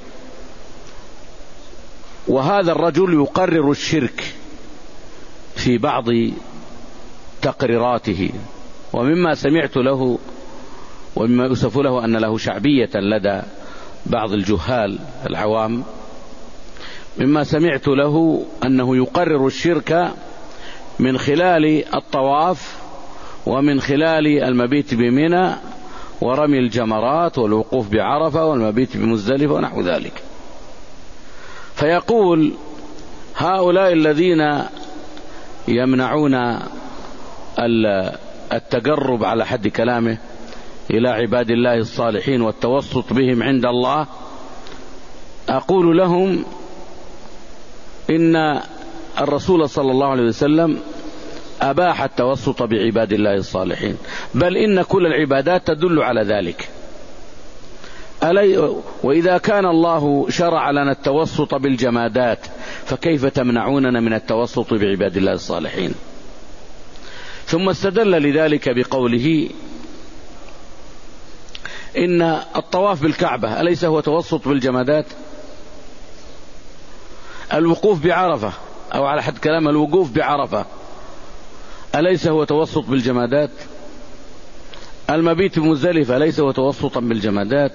وهذا الرجل يقرر الشرك في بعض تقريراته، ومما سمعت له ومما يوصف له أن له شعبية لدى بعض الجهال العوام، مما سمعت له أنه يقرر الشرك من خلال الطواف ومن خلال المبيت بمنى ورمي الجمرات والوقوف بعرفة والمبيت بمزدلفة ونحو ذلك. فيقول هؤلاء الذين يمنعون التقرب على حد كلامه إلى عباد الله الصالحين والتوسط بهم عند الله أقول لهم إن الرسول صلى الله عليه وسلم أباح التوسط بعباد الله الصالحين، بل إن كل العبادات تدل على ذلك. وإذا كان الله شرع لنا التوسط بالجمادات فكيف تمنعوننا من التوسط بعباد الله الصالحين؟ ثم استدل لذلك بقوله إن الطواف بالكعبة أليس هو توسط بالجمادات؟ الوقوف بعرفة، أو على حد كلام الوقوف بعرفة، أليس هو توسط بالجمادات؟ المبيت بمزدلفة أليس هو توسطا بالجمادات؟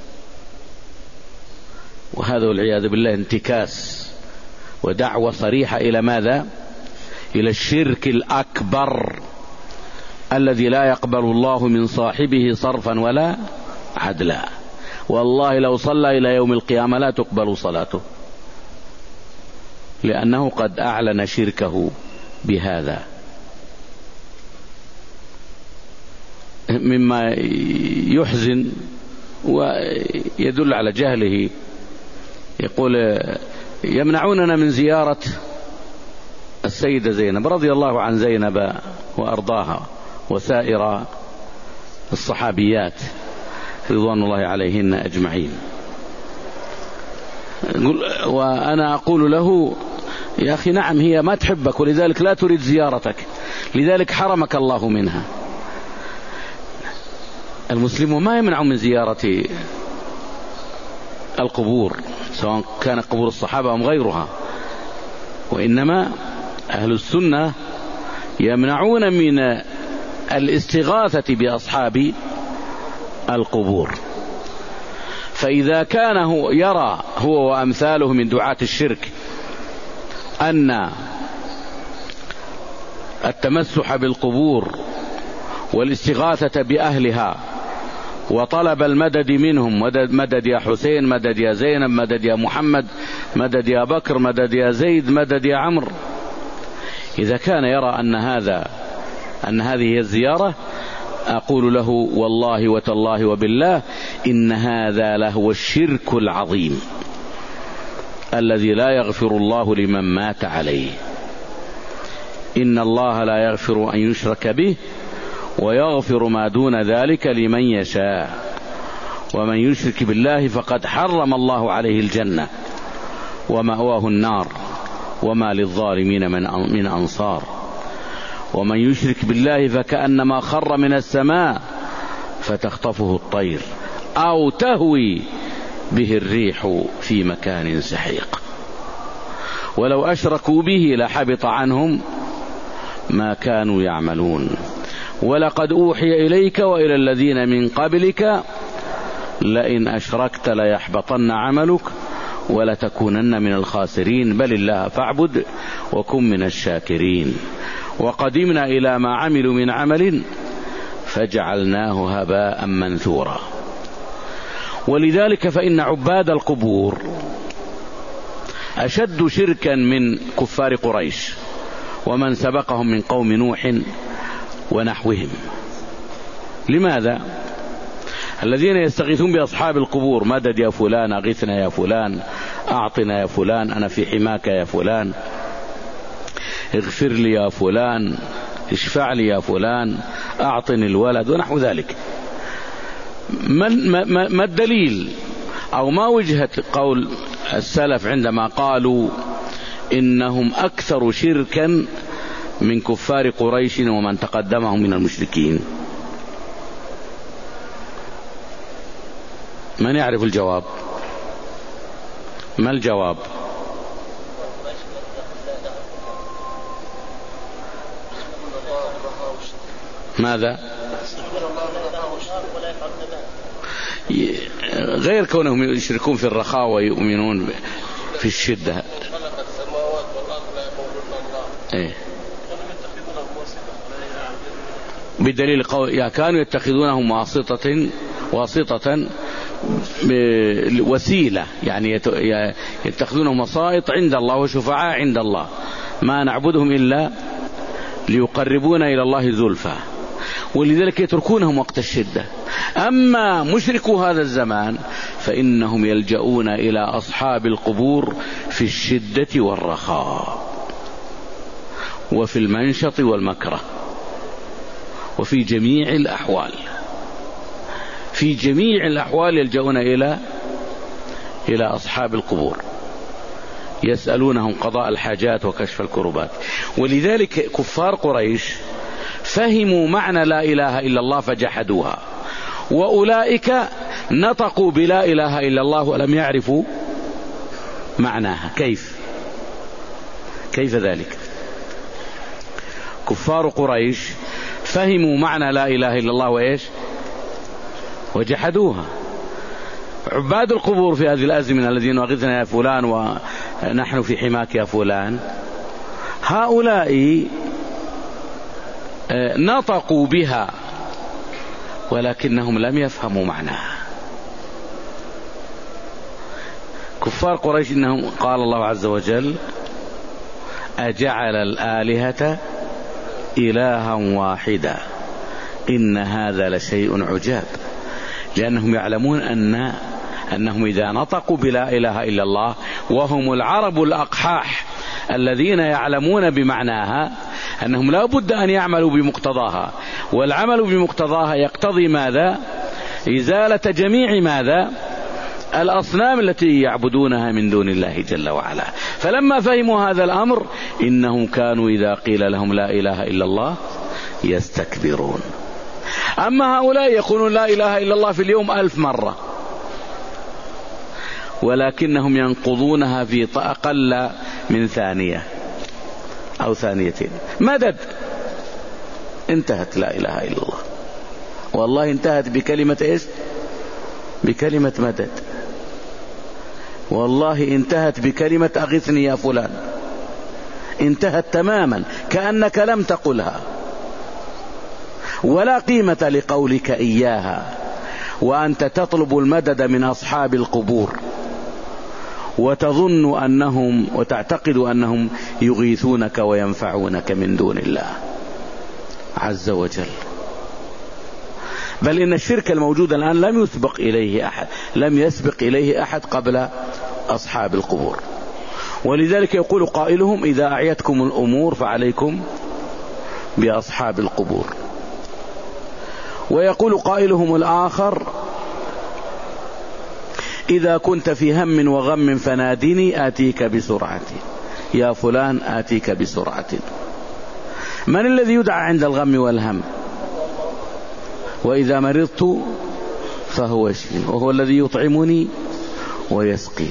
وهذا والعياذ بالله انتكاس ودعوة صريحة إلى ماذا؟ إلى الشرك الأكبر الذي لا يقبل الله من صاحبه صرفا ولا عدلا. والله لو صلى إلى يوم القيامة لا تقبل صلاته، لأنه قد أعلن شركه بهذا. مما يحزن ويدل على جهله، يقول يمنعوننا من زيارة السيدة زينب رضي الله عن زينب وأرضاها وسائر الصحابيات رضوان الله عليهن أجمعين. وأنا أقول له يا أخي نعم هي ما تحبك ولذلك لا تريد زيارتك، لذلك حرمك الله منها. المسلم ما يمنع من زيارة القبور سواء كان قبور الصحابة أم غيرها، وإنما أهل السنة يمنعون من الاستغاثة بأصحاب القبور. فإذا كان هو يرى هو وأمثاله من دعاة الشرك أن التمسح بالقبور والاستغاثة بأهلها وطلب المدد منهم، مدد, مدد يا حسين، مدد يا زينب، مدد يا محمد، مدد يا بكر، مدد يا زيد، مدد يا عمرو، إذا كان يرى أن هذا أن هذه هي الزيارة، أقول له والله وتالله وبالله إن هذا لهو الشرك العظيم الذي لا يغفر الله لمن مات عليه. إن الله لا يغفر أن يشرك به ويغفر ما دون ذلك لمن يشاء، ومن يشرك بالله فقد حرم الله عليه الجنة ومأواه النار وما للظالمين من أنصار. ومن يشرك بالله فكأنما خر من السماء فتخطفه الطير أو تهوي به الريح في مكان سحيق. ولو أشركوا به لحبط عنهم ما كانوا يعملون. ولقد أوحي إليك وإلى الذين من قبلك لئن أشركت ليحبطن عملك ولتكونن من الخاسرين بل الله فاعبد وكن من الشاكرين. وقدمنا إلى ما عملوا من عمل فجعلناه هباء منثورا. ولذلك فإن عباد القبور أشد شركا من كفار قريش ومن سبقهم من قوم نوح ونحوهم. لماذا؟ الذين يستغيثون بأصحاب القبور، مدد يا فلان، أغثنا يا فلان، أعطنا يا فلان، أنا في حماك يا فلان، اغفر لي يا فلان، اشفع لي يا فلان، أعطني الولد ونحو ذلك. ما, ما, ما الدليل أو ما وجهة قول السلف عندما قالوا إنهم أكثر شركا من كفار قريش ومن تقدمهم من المشركين؟ من يعرف الجواب؟ ما الجواب؟ ماذا؟ غير كونهم يشركون في الرخاء ويؤمنون في الشدة. إيه؟ بدليل قول يا كانوا يتخذونهم واسطة واسطة وسيلة، يعني يتخذونهم وسائط عند الله وشفعاء عند الله، ما نعبدهم إلا ليقربونا إلى الله زلفى، ولذلك يتركونهم وقت الشدة. أما مشركو هذا الزمان فإنهم يلجؤون إلى أصحاب القبور في الشدة والرخاء، وفي المنشط والمكره، وفي جميع الأحوال. في جميع الأحوال يلجؤون إلى إلى أصحاب القبور، يسألونهم قضاء الحاجات وكشف الكربات. ولذلك كفار قريش فهموا معنى لا إله إلا الله فجحدوها، وأولئك نطقوا بلا إله إلا الله ولم يعرفوا معناها. كيف كيف ذلك؟ كفار قريش فهموا معنى لا إله إلا الله وإيش وجحدوها. عباد القبور في هذه الأزمنة الذين أغثنا يا فلان ونحن في حماك يا فلان، هؤلاء نطقوا بها ولكنهم لم يفهموا معناها. كفار قريش إنهم قال الله عز وجل أجعل الآلهة إلها واحدا إن هذا لشيء عجاب، لأنهم يعلمون أن أنهم إذا نطقوا بلا إله إلا الله وهم العرب الأقحاح الذين يعلمون بمعناها، أنهم لا بد أن يعملوا بمقتضاها، والعمل بمقتضاها يقتضي ماذا؟ إزالة جميع ماذا؟ الأصنام التي يعبدونها من دون الله جل وعلا. فلما فهموا هذا الأمر إنهم كانوا إذا قيل لهم لا إله إلا الله يستكبرون. أما هؤلاء يقولون لا إله إلا الله في اليوم ألف مرة، ولكنهم ينقضونها في أقل من ثانية أو ثانيتين. مدد، انتهت لا إله إلا الله، والله انتهت بكلمة إيش؟ بكلمة مدد. والله انتهت بكلمة أغثني يا فلان، انتهت تماما كأنك لم تقلها، ولا قيمة لقولك إياها وأنت تطلب المدد من أصحاب القبور وتظن أنهم وتعتقد أنهم يغيثونك وينفعونك من دون الله عز وجل. بل إن الشرك الموجود الآن لم يسبق إليه أحد، لم يسبق إليه أحد قبل أصحاب القبور. ولذلك يقول قائلهم إذا أعيتكم الأمور فعليكم بأصحاب القبور. ويقول قائلهم الآخر إذا كنت في هم وغم فنادني آتيك بسرعة، يا فلان آتيك بسرعة. من الذي يدعى عند الغم والهم؟ وإذا مرضت فهو يشفين، وهو الذي يطعمني ويسقين،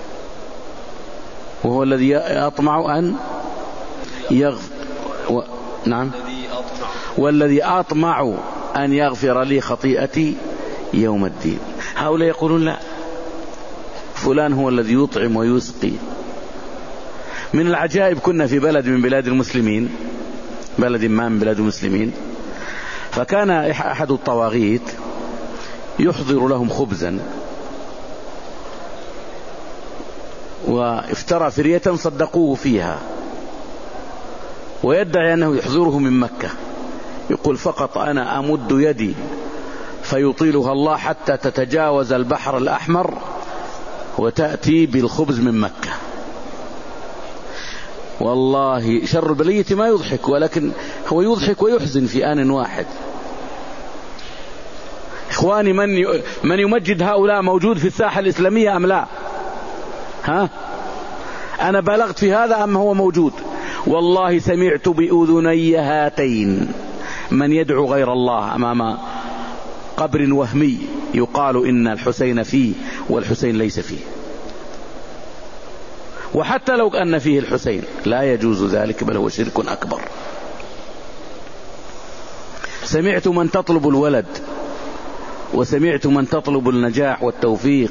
وهو الذي أطمع أن يغفر و... نعم والذي أطمع أن يغفر لي خطيئتي يوم الدين. هؤلاء يقولون لا، فلان هو الذي يطعم ويسقي. من العجائب كنا في بلد من بلاد المسلمين، بلد ما من بلاد المسلمين، فكان أحد الطواغيت يحضر لهم خبزا وافترى فرية صدقوه فيها، ويدعي أنه يحضره من مكة، يقول فقط أنا أمد يدي فيطيلها الله حتى تتجاوز البحر الأحمر وتأتي بالخبز من مكة. والله شر البلية ما يضحك، ولكن هو يضحك ويحزن في آن واحد. إخواني، من من يمجد هؤلاء موجود في الساحة الإسلامية أم لا؟ ها؟ أنا بلغت في هذا أم هو موجود؟ والله سمعت بأذني هاتين من يدعو غير الله أمام قبر وهمي يقال إن الحسين فيه والحسين ليس فيه، وحتى لو أن فيه الحسين لا يجوز ذلك، بل هو شرك أكبر. سمعت من تطلب الولد، وسمعت من تطلب النجاح والتوفيق.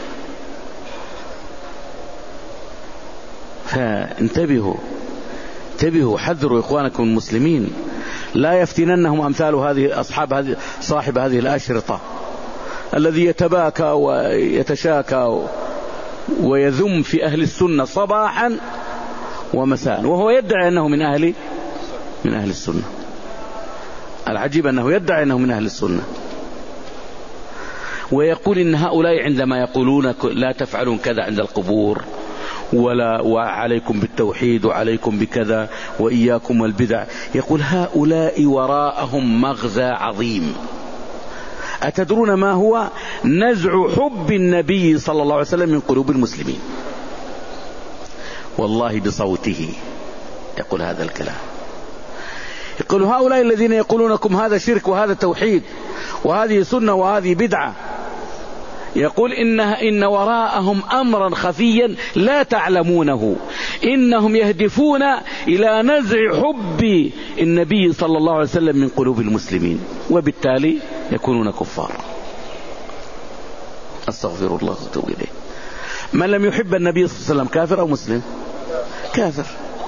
فانتبهوا انتبهوا حذروا إخوانكم المسلمين، لا يفتننهم أمثال هذه أصحاب هذه صاحب هذه الأشرطة الذي يتباكى ويتشاكى ويذم في أهل السنة صباحا ومساء، وهو يدعي أنه من أهل من أهل السنة. العجيب أنه يدعي أنه من أهل السنة. ويقول إن هؤلاء عندما يقولون لا تفعلون كذا عند القبور ولا وعليكم بالتوحيد وعليكم بكذا وإياكم والبدع، يقول هؤلاء وراءهم مغزى عظيم. أتدرون ما هو؟ نزع حب النبي صلى الله عليه وسلم من قلوب المسلمين. والله بصوته يقول هذا الكلام. يقول هؤلاء الذين يقولونكم هذا شرك وهذا توحيد وهذه سنة وهذه بدعة، يقول إنها إن وراءهم أمرا خفيا لا تعلمونه، إنهم يهدفون إلى نزع حب النبي صلى الله عليه وسلم من قلوب المسلمين، وبالتالي يكونون كفار. أستغفر الله وأتوب إليه. من لم يحب النبي صلى الله عليه وسلم كافر أو مسلم؟ كافر.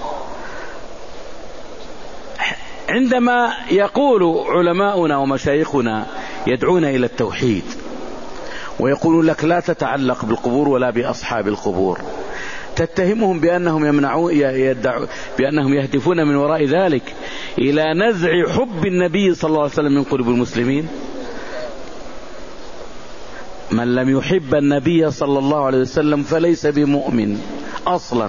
عندما يقول علماؤنا ومشايخنا يدعون إلى التوحيد ويقولون لك لا تتعلق بالقبور ولا بأصحاب القبور، تتهمهم بأنهم يمنعون يدعو بأنهم يهدفون من وراء ذلك إلى نزع حب النبي صلى الله عليه وسلم من قلوب المسلمين. من لم يحب النبي صلى الله عليه وسلم فليس بمؤمن أصلا.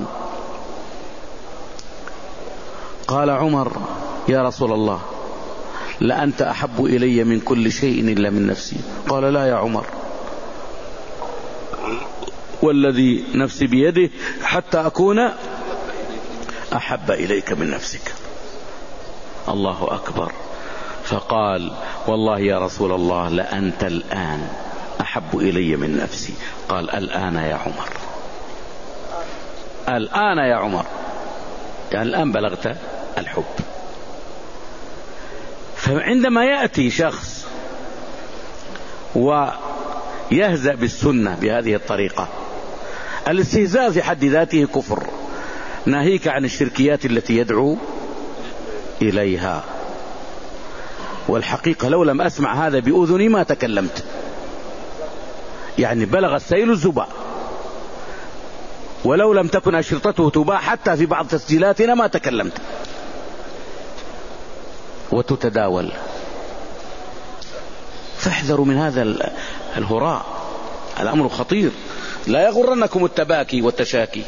قال عمر يا رسول الله لأنت أحب إلي من كل شيء إلا من نفسي. قال لا يا عمر، والذي نفسي بيده حتى أكون أحب إليك من نفسك. الله أكبر. فقال والله يا رسول الله لأنت الآن أحب إلي من نفسي. قال الآن يا عمر، الآن يا عمر، يعني الآن بلغت الحب. فعندما يأتي شخص ويهزأ بالسنة بهذه الطريقة، الاستهزاء في حد ذاته كفر، ناهيك عن الشركيات التي يدعو إليها. والحقيقة لو لم أسمع هذا بأذني ما تكلمت، يعني بلغ السيل الزبا. ولو لم تكن أشرطته تباع حتى في بعض تسجيلاتنا ما تكلمت. وتتداول. فاحذروا من هذا الهراء، الأمر خطير. لا يغرنكم التباكي والتشاكي.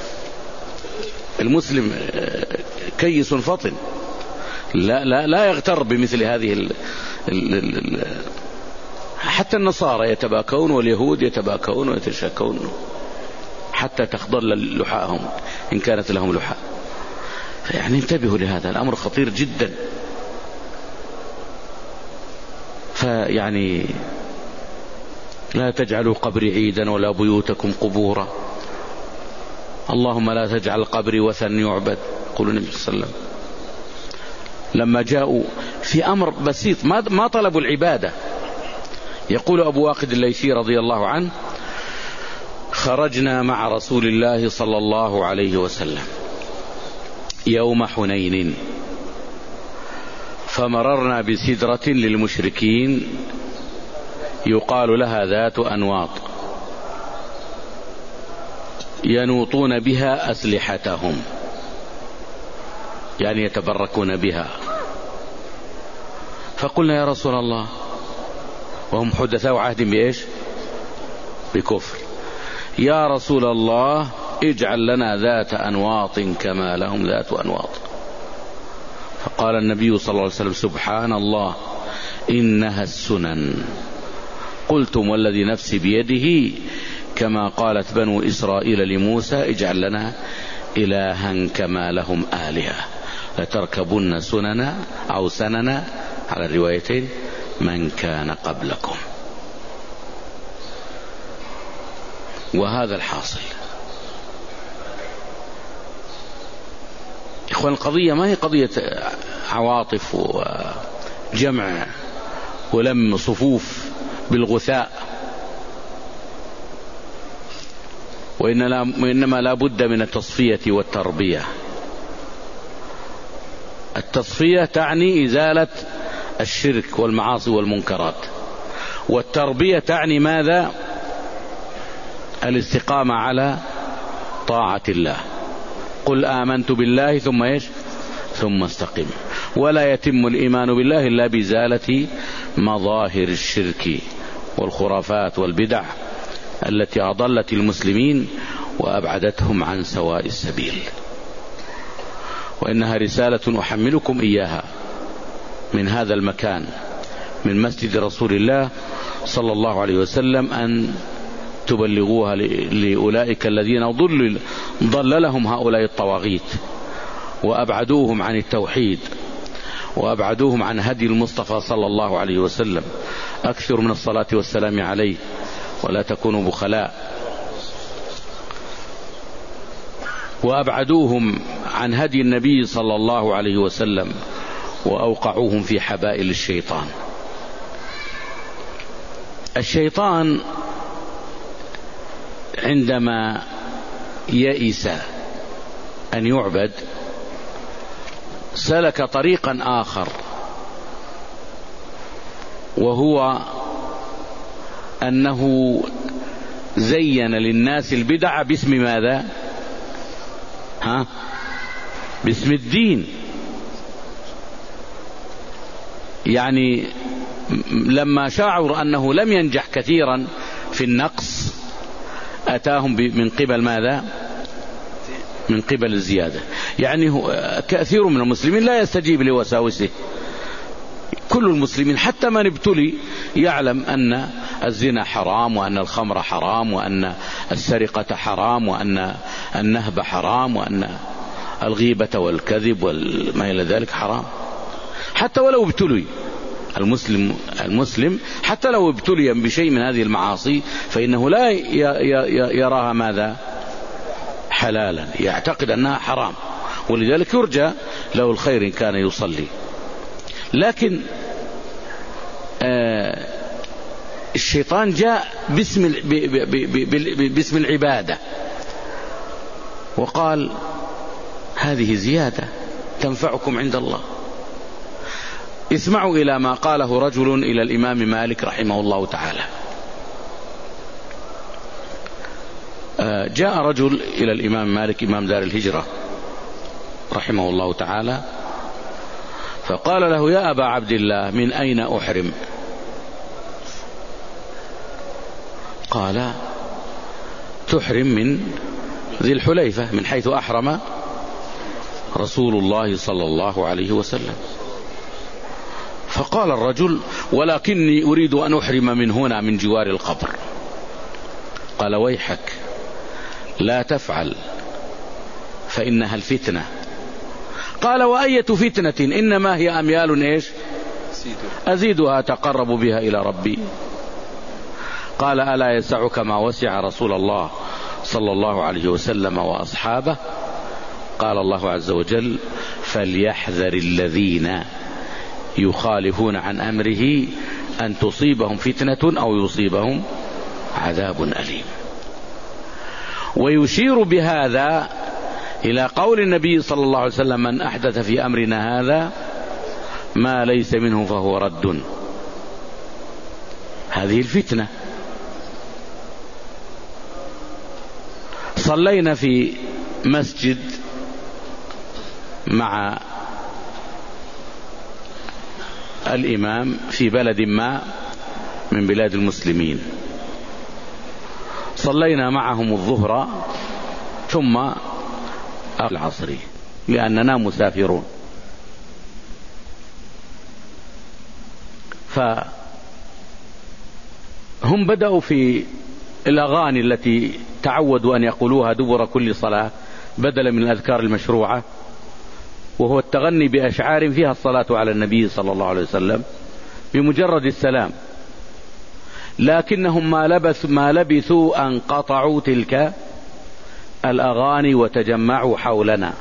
المسلم كيس فطن، لا لا لا يغتر بمثل هذه ال ال ال حتى النصارى يتباكون واليهود يتباكون ويتشاكون حتى تخضل لحاهم إن كانت لهم لحاء. يعني انتبهوا لهذا الأمر خطير جدا. فيعني لا تجعلوا قبري عيدا ولا بيوتكم قبورا. اللهم لا تجعل قبري وثن يعبد. قول النبي صلى الله عليه وسلم لما جاءوا في أمر بسيط ما ما طلبوا العبادة. يقول أبو واقد الليثي رضي الله عنه خرجنا مع رسول الله صلى الله عليه وسلم يوم حنين فمررنا بسدرة للمشركين يقال لها ذات أنواط ينوطون بها أسلحتهم، يعني يتبركون بها. فقلنا يا رسول الله، وهم حدثاء عهد بإيش؟ بكفر، يا رسول الله اجعل لنا ذات أنواط كما لهم ذات أنواط. فقال النبي صلى الله عليه وسلم سبحان الله إنها السنن. قلتم والذي نفسي بيده كما قالت بنو إسرائيل لموسى اجعل لنا إلها كما لهم آلهة لتركبن سننا أو سننا على الروايتين من كان قبلكم. وهذا الحاصل. إخوان القضية ما هي قضية عواطف وجمع ولم صفوف بالغثاء، وإنما لا بد من التصفية والتربية. التصفية تعني إزالة الشرك والمعاصي والمنكرات، والتربية تعني ماذا؟ الاستقامة على طاعة الله. قل آمنت بالله ثم إيش؟ ثم استقم. ولا يتم الإيمان بالله إلا بإزالة مظاهر الشرك والخرافات والبدع التي أضلت المسلمين وأبعدتهم عن سواء السبيل. وإنها رسالة أحملكم إياها من هذا المكان، من مسجد رسول الله صلى الله عليه وسلم، أن تبلغوها لأولئك الذين ضل ضل لهم هؤلاء الطواغيت وأبعدوهم عن التوحيد وأبعدوهم عن هدي المصطفى صلى الله عليه وسلم. أكثر من الصلاة والسلام عليه ولا تكونوا بخلاء. وأبعدوهم عن هدي النبي صلى الله عليه وسلم وأوقعوهم في حبائل الشيطان. الشيطان عندما يئس أن يعبد سلك طريقا آخر، وهو أنه زين للناس البدع باسم ماذا؟ ها؟ باسم الدين. يعني لما شعر أنه لم ينجح كثيرا في النقص أتاهم من قبل ماذا؟ من قبل الزيادة. يعني كثير من المسلمين لا يستجيب لوساوسه. كل المسلمين حتى من ابتلي يعلم أن الزنا حرام، وأن الخمر حرام، وأن السرقة حرام، وأن النهب حرام، وأن الغيبة والكذب وما إلى ذلك حرام. حتى ولو ابتلي المسلم المسلم حتى لو ابتلي بشيء من هذه المعاصي فإنه لا يراها ماذا؟ حلالا، يعتقد أنها حرام، ولذلك يرجى له الخير إن كان يصلي. لكن آه الشيطان جاء باسم باسم العبادة وقال هذه زيادة تنفعكم عند الله. اسمعوا إلى ما قاله رجل إلى الإمام مالك رحمه الله تعالى. آه جاء رجل إلى الإمام مالك إمام دار الهجرة رحمه الله تعالى فقال له يا أبا عبد الله من أين أحرم؟ قال تحرم من ذي الحليفة، من حيث أحرم رسول الله صلى الله عليه وسلم. فقال الرجل ولكني أريد أن أحرم من هنا من جوار القبر. قال ويحك لا تفعل فإنها الفتنة. قال وأية فتنة؟ إنما هي أميال إيش أزيدها أتقرب بها إلى ربي. قال ألا يسعك ما وسع رسول الله صلى الله عليه وسلم وأصحابه؟ قال الله عز وجل فليحذر الذين يخالفون عن أمره أن تصيبهم فتنة أو يصيبهم عذاب أليم. ويشير بهذا إلى قول النبي صلى الله عليه وسلم من أحدث في أمرنا هذا ما ليس منه فهو رد. هذه الفتنة. صلينا في مسجد مع الإمام في بلد ما من بلاد المسلمين، صلينا معهم الظهر ثم العصر لأننا مسافرون. فهم بدأوا في الأغاني التي تعودوا أن يقولوها دبر كل صلاة بدلا من الأذكار المشروعة، وهو التغني بأشعار فيها الصلاة على النبي صلى الله عليه وسلم بمجرد السلام. لكنهم ما لبثوا, ما لبثوا أن قطعوا تلك الأغاني وتجمعوا حولنا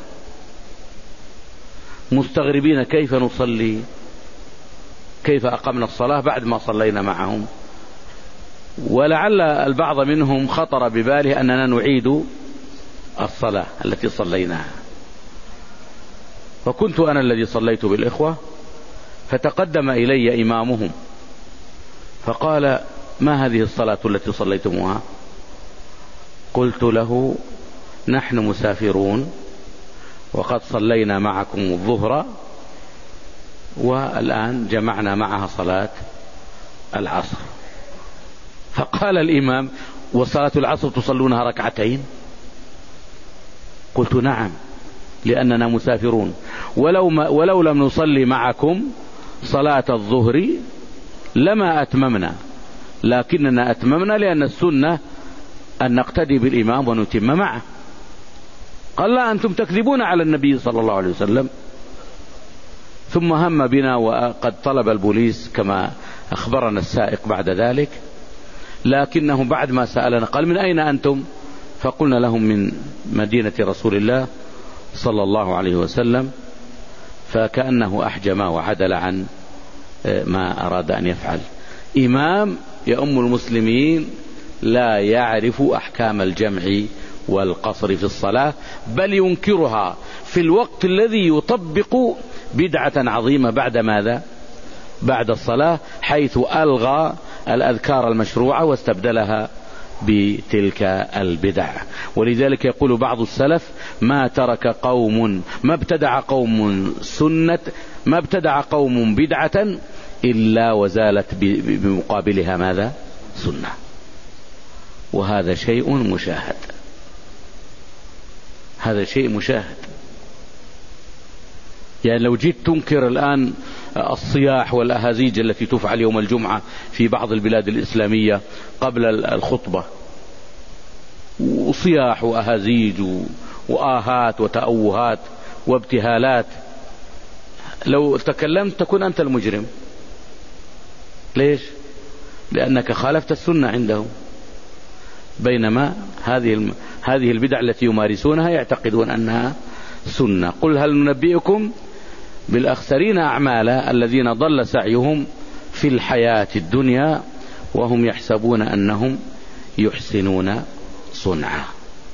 مستغربين كيف نصلي، كيف أقمنا الصلاة بعد ما صلينا معهم. ولعل البعض منهم خطر بباله أننا نعيد الصلاة التي صليناها. فكنت أنا الذي صليت بالإخوة، فتقدم إلي إمامهم فقال ما هذه الصلاة التي صليتموها؟ قلت له نحن مسافرون وقد صلينا معكم الظهر والآن جمعنا معها صلاة العصر. فقال الإمام: وصلاة العصر تصلونها ركعتين؟ قلت: نعم، لأننا مسافرون، ولو, ما ولو لم نصلي معكم صلاة الظهر لما أتممنا، لكننا أتممنا لأن السنة أن نقتدي بالإمام ونتم معه. قال: لا، أنتم تكذبون على النبي صلى الله عليه وسلم. ثم هم بنا، وقد طلب البوليس كما أخبرنا السائق بعد ذلك، لكنه بعد ما سألنا قال: من أين أنتم؟ فقلنا لهم: من مدينة رسول الله صلى الله عليه وسلم. فكأنه أحجم وعدل عن ما أراد أن يفعل. إمام يؤم المسلمين لا يعرف أحكام الجمع والقصر في الصلاة، بل ينكرها في الوقت الذي يطبق بدعة عظيمة بعد ماذا؟ بعد الصلاة، حيث ألغى الأذكار المشروعة واستبدلها بتلك البدع. ولذلك يقول بعض السلف: ما ترك قوم ما ابتدع قوم سنة ما ابتدع قوم بدعة إلا وزالت بمقابلها ماذا؟ سنة. وهذا شيء مشاهد، هذا شيء مشاهد. يعني لو جيت تنكر الآن الصياح والأهازيج التي تفعل يوم الجمعة في بعض البلاد الإسلامية قبل الخطبة، وصياح وأهازيج وآهات وتأوهات وابتهالات، لو تكلمت تكون أنت المجرم. ليش؟ لأنك خالفت السنة عندهم. بينما هذه هذه البدع التي يمارسونها يعتقدون أنها سنة. قل هل ننبئكم بالأخسرين أعمالا الذين ضل سعيهم في الحياة الدنيا وهم يحسبون أنهم يحسنون صنعا.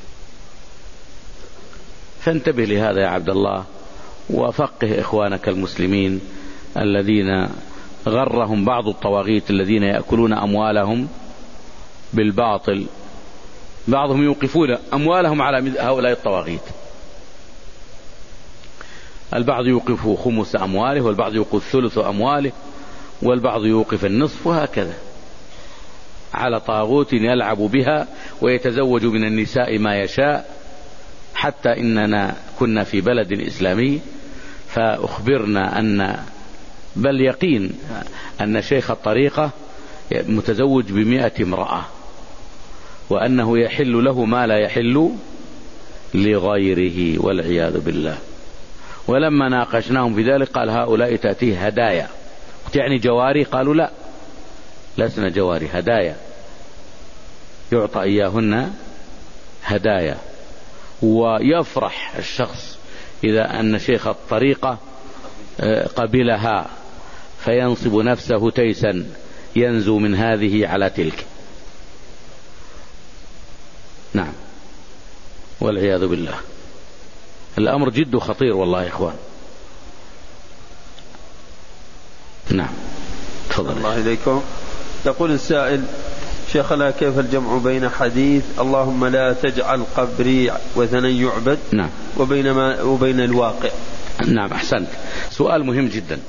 فانتبه لهذا يا عبد الله، وفقه إخوانك المسلمين الذين غرهم بعض الطواغيت الذين يأكلون أموالهم بالباطل. بعضهم يوقفون أموالهم على هؤلاء الطواغيت، البعض يوقف خمس أمواله، والبعض يوقف ثلث أمواله، والبعض يوقف النصف، وهكذا على طاغوت يلعب بها ويتزوج من النساء ما يشاء. حتى إننا كنا في بلد إسلامي فأخبرنا أن بل يقين أن شيخ الطريقة متزوج بمئة امرأة، وأنه يحل له ما لا يحل لغيره والعياذ بالله. ولما ناقشناهم في ذلك قال: هؤلاء تأتيه هدايا. يعني جواري؟ قالوا: لا، لسنا جواري، هدايا، يعطى إياهن هدايا. ويفرح الشخص إذا أن شيخ الطريقة قبلها، فينصب نفسه تيسا ينزو من هذه على تلك. نعم، والعياذ بالله. الأمر جد خطير والله يا إخوان. نعم، تفضل. الله إليكم. يقول السائل: شيخنا، كيف الجمع بين حديث اللهم لا تجعل قبري وثنا يعبد نعم وبين, ما وبين الواقع؟ نعم، أحسنت، سؤال مهم جدا.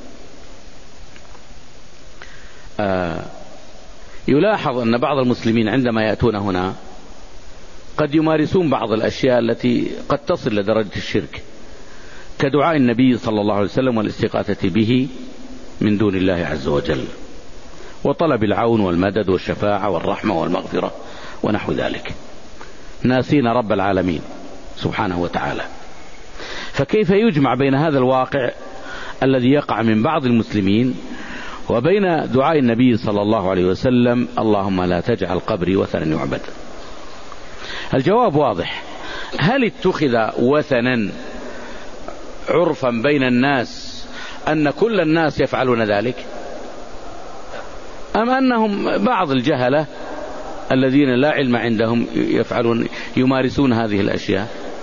آه يلاحظ أن بعض المسلمين عندما يأتون هنا قد يمارسون بعض الأشياء التي قد تصل لدرجة الشرك، كدعاء النبي صلى الله عليه وسلم والاستغاثة به من دون الله عز وجل، وطلب العون والمدد والشفاعة والرحمة والمغفرة ونحو ذلك، ناسين رب العالمين سبحانه وتعالى. فكيف يجمع بين هذا الواقع الذي يقع من بعض المسلمين وبين دعاء النبي صلى الله عليه وسلم اللهم لا تجعل قبري وثنا يعبد؟ الجواب واضح. هل اتخذ وثنا عرفا بين الناس أن كل الناس يفعلون ذلك، أم أنهم بعض الجهلة الذين لا علم عندهم يفعلون يمارسون هذه الأشياء؟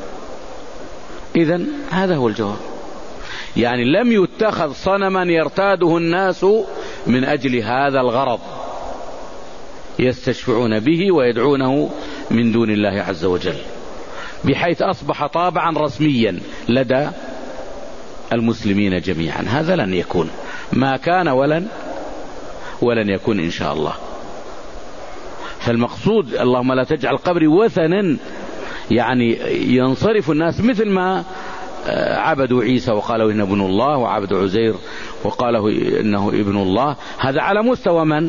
إذن هذا هو الجواب. يعني لم يتخذ صنما يرتاده الناس من أجل هذا الغرض، يستشفعون به ويدعونه من دون الله عز وجل، بحيث أصبح طابعا رسميا لدى المسلمين جميعا. هذا لن يكون، ما كان ولن ولن يكون إن شاء الله. فالمقصود اللهم لا تجعل قبري وثنا يعني ينصرف الناس مثل ما عبدوا عيسى وقالوا إنه ابن الله، وعبدوا عزير وقالوا إنه ابن الله. هذا على مستوى من؟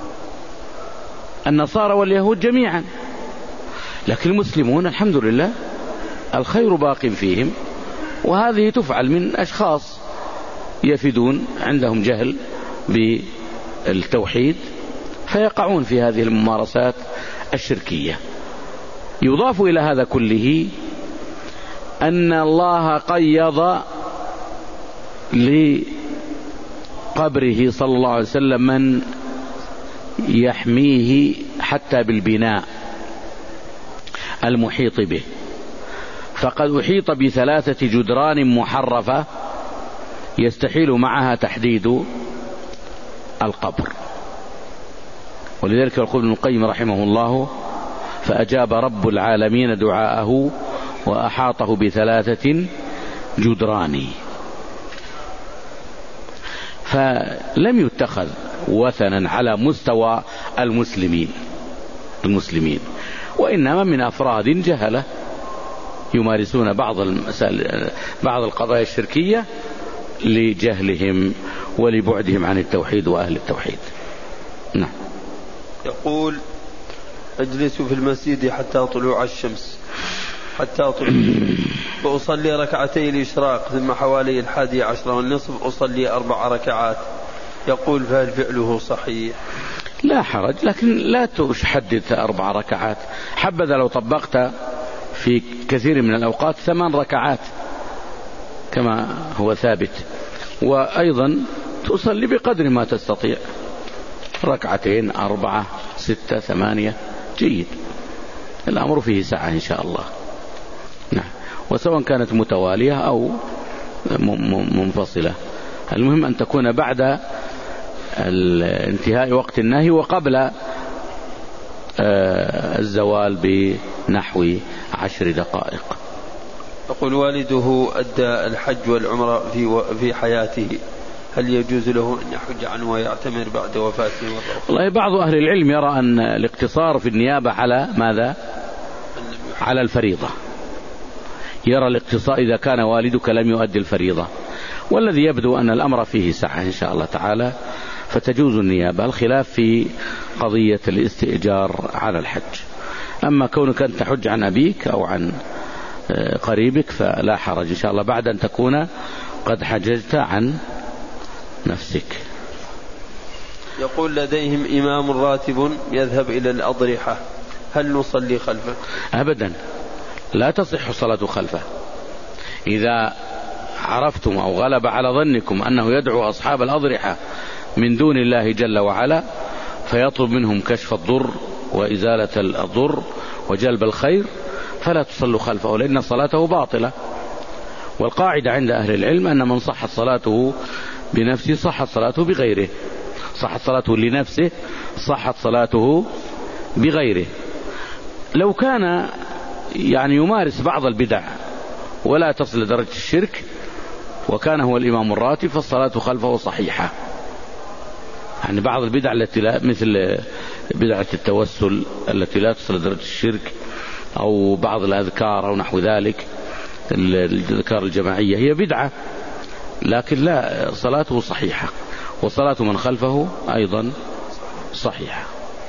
النصارى واليهود جميعا. لكن المسلمون الحمد لله الخير باق فيهم، وهذه تفعل من أشخاص يفدون عندهم جهل بالتوحيد فيقعون في هذه الممارسات الشركية. يضاف إلى هذا كله أن الله قيض لقبره صلى الله عليه وسلم من يحميه حتى بالبناء المحيط به، فقد أحيط بثلاثة جدران محرفة يستحيل معها تحديد القبر. ولذلك يقول ابن القيم رحمه الله: فأجاب رب العالمين دعاءه وأحاطه بثلاثة جدران. فلم يتخذ وثنا على مستوى المسلمين المسلمين وإنما من أفراد جهلة يمارسون بعض المسائل بعض القضايا الشركية لجهلهم ولبعدهم عن التوحيد وأهل التوحيد. نعم. يقول: أجلس في المسجد حتى طلوع الشمس حتى طلوع وأصلي ركعتي الإشراق، ثم حوالي الحادي عشر والنصف أصلي أربع ركعات. يقول: فهل فعله صحيح؟ لا حرج، لكن لا تحدد أربع ركعات. حبذا لو طبقت في كثير من الأوقات ثمان ركعات كما هو ثابت، وأيضا تصلي بقدر ما تستطيع، ركعتين أربعة ستة ثمانية، جيد، الأمر فيه سعة إن شاء الله. نعم. وسواء كانت متوالية أو منفصلة، المهم أن تكون بعد انتهاء وقت النهي وقبل الزوال بنحو عشر دقائق. يقول: والده أدى الحج والعمرة في في حياته، هل يجوز له أن يحج عنه ويعتمر بعد وفاته؟ والله بعض أهل العلم يرى أن الاقتصار في النيابة على ماذا؟ على الفريضة. يرى الاقتصار إذا كان والدك لم يؤدي الفريضة، والذي يبدو أن الأمر فيه سعة إن شاء الله تعالى، فتجوز النيابة. الخلاف في قضية الاستئجار على الحج. أما كونك أن تحج عن أبيك أو عن قريبك فلا حرج إن شاء الله بعد أن تكون قد حججت عن نفسك. يقول: لديهم إمام راتب يذهب إلى الأضرحة، هل نصلي خلفه؟ أبدا، لا تصح الصلاة خلفه. إذا عرفتم أو غلب على ظنكم أنه يدعو أصحاب الأضرحة من دون الله جل وعلا فيطلب منهم كشف الضر وإزالة الضر وجلب الخير، فلا تصلوا خلفه، لأن صلاته باطلة. والقاعدة عند أهل العلم أن من صحت صلاته بنفسه صحت صلاته بغيره، صحت صلاته لنفسه صحت صلاته بغيره. لو كان يعني يمارس بعض البدع ولا تصل لدرجة الشرك وكان هو الإمام الراتب فالصلاة خلفه صحيحة. يعني بعض البدع التي لا، مثل بدعة التوسل التي لا تصل لدرجة الشرك، أو بعض الأذكار أو نحو ذلك، الأذكار الجماعية هي بدعة، لكن لا، صلاته صحيحة، وصلاة من خلفه أيضا صحيحة.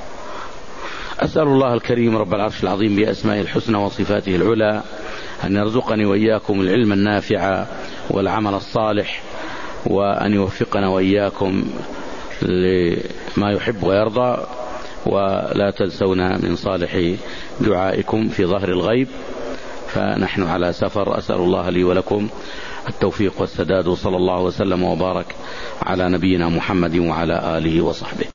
أسأل الله الكريم رب العرش العظيم بأسمائه الحسنى وصفاته العلى أن يرزقني وإياكم العلم النافع والعمل الصالح، وأن يوفقنا وإياكم لما يحب ويرضى، ولا تنسونا من صالح دعائكم في ظهر الغيب، فنحن على سفر. أسأل الله لي ولكم التوفيق والسداد، وصلى الله وسلم وبارك على نبينا محمد وعلى آله وصحبه.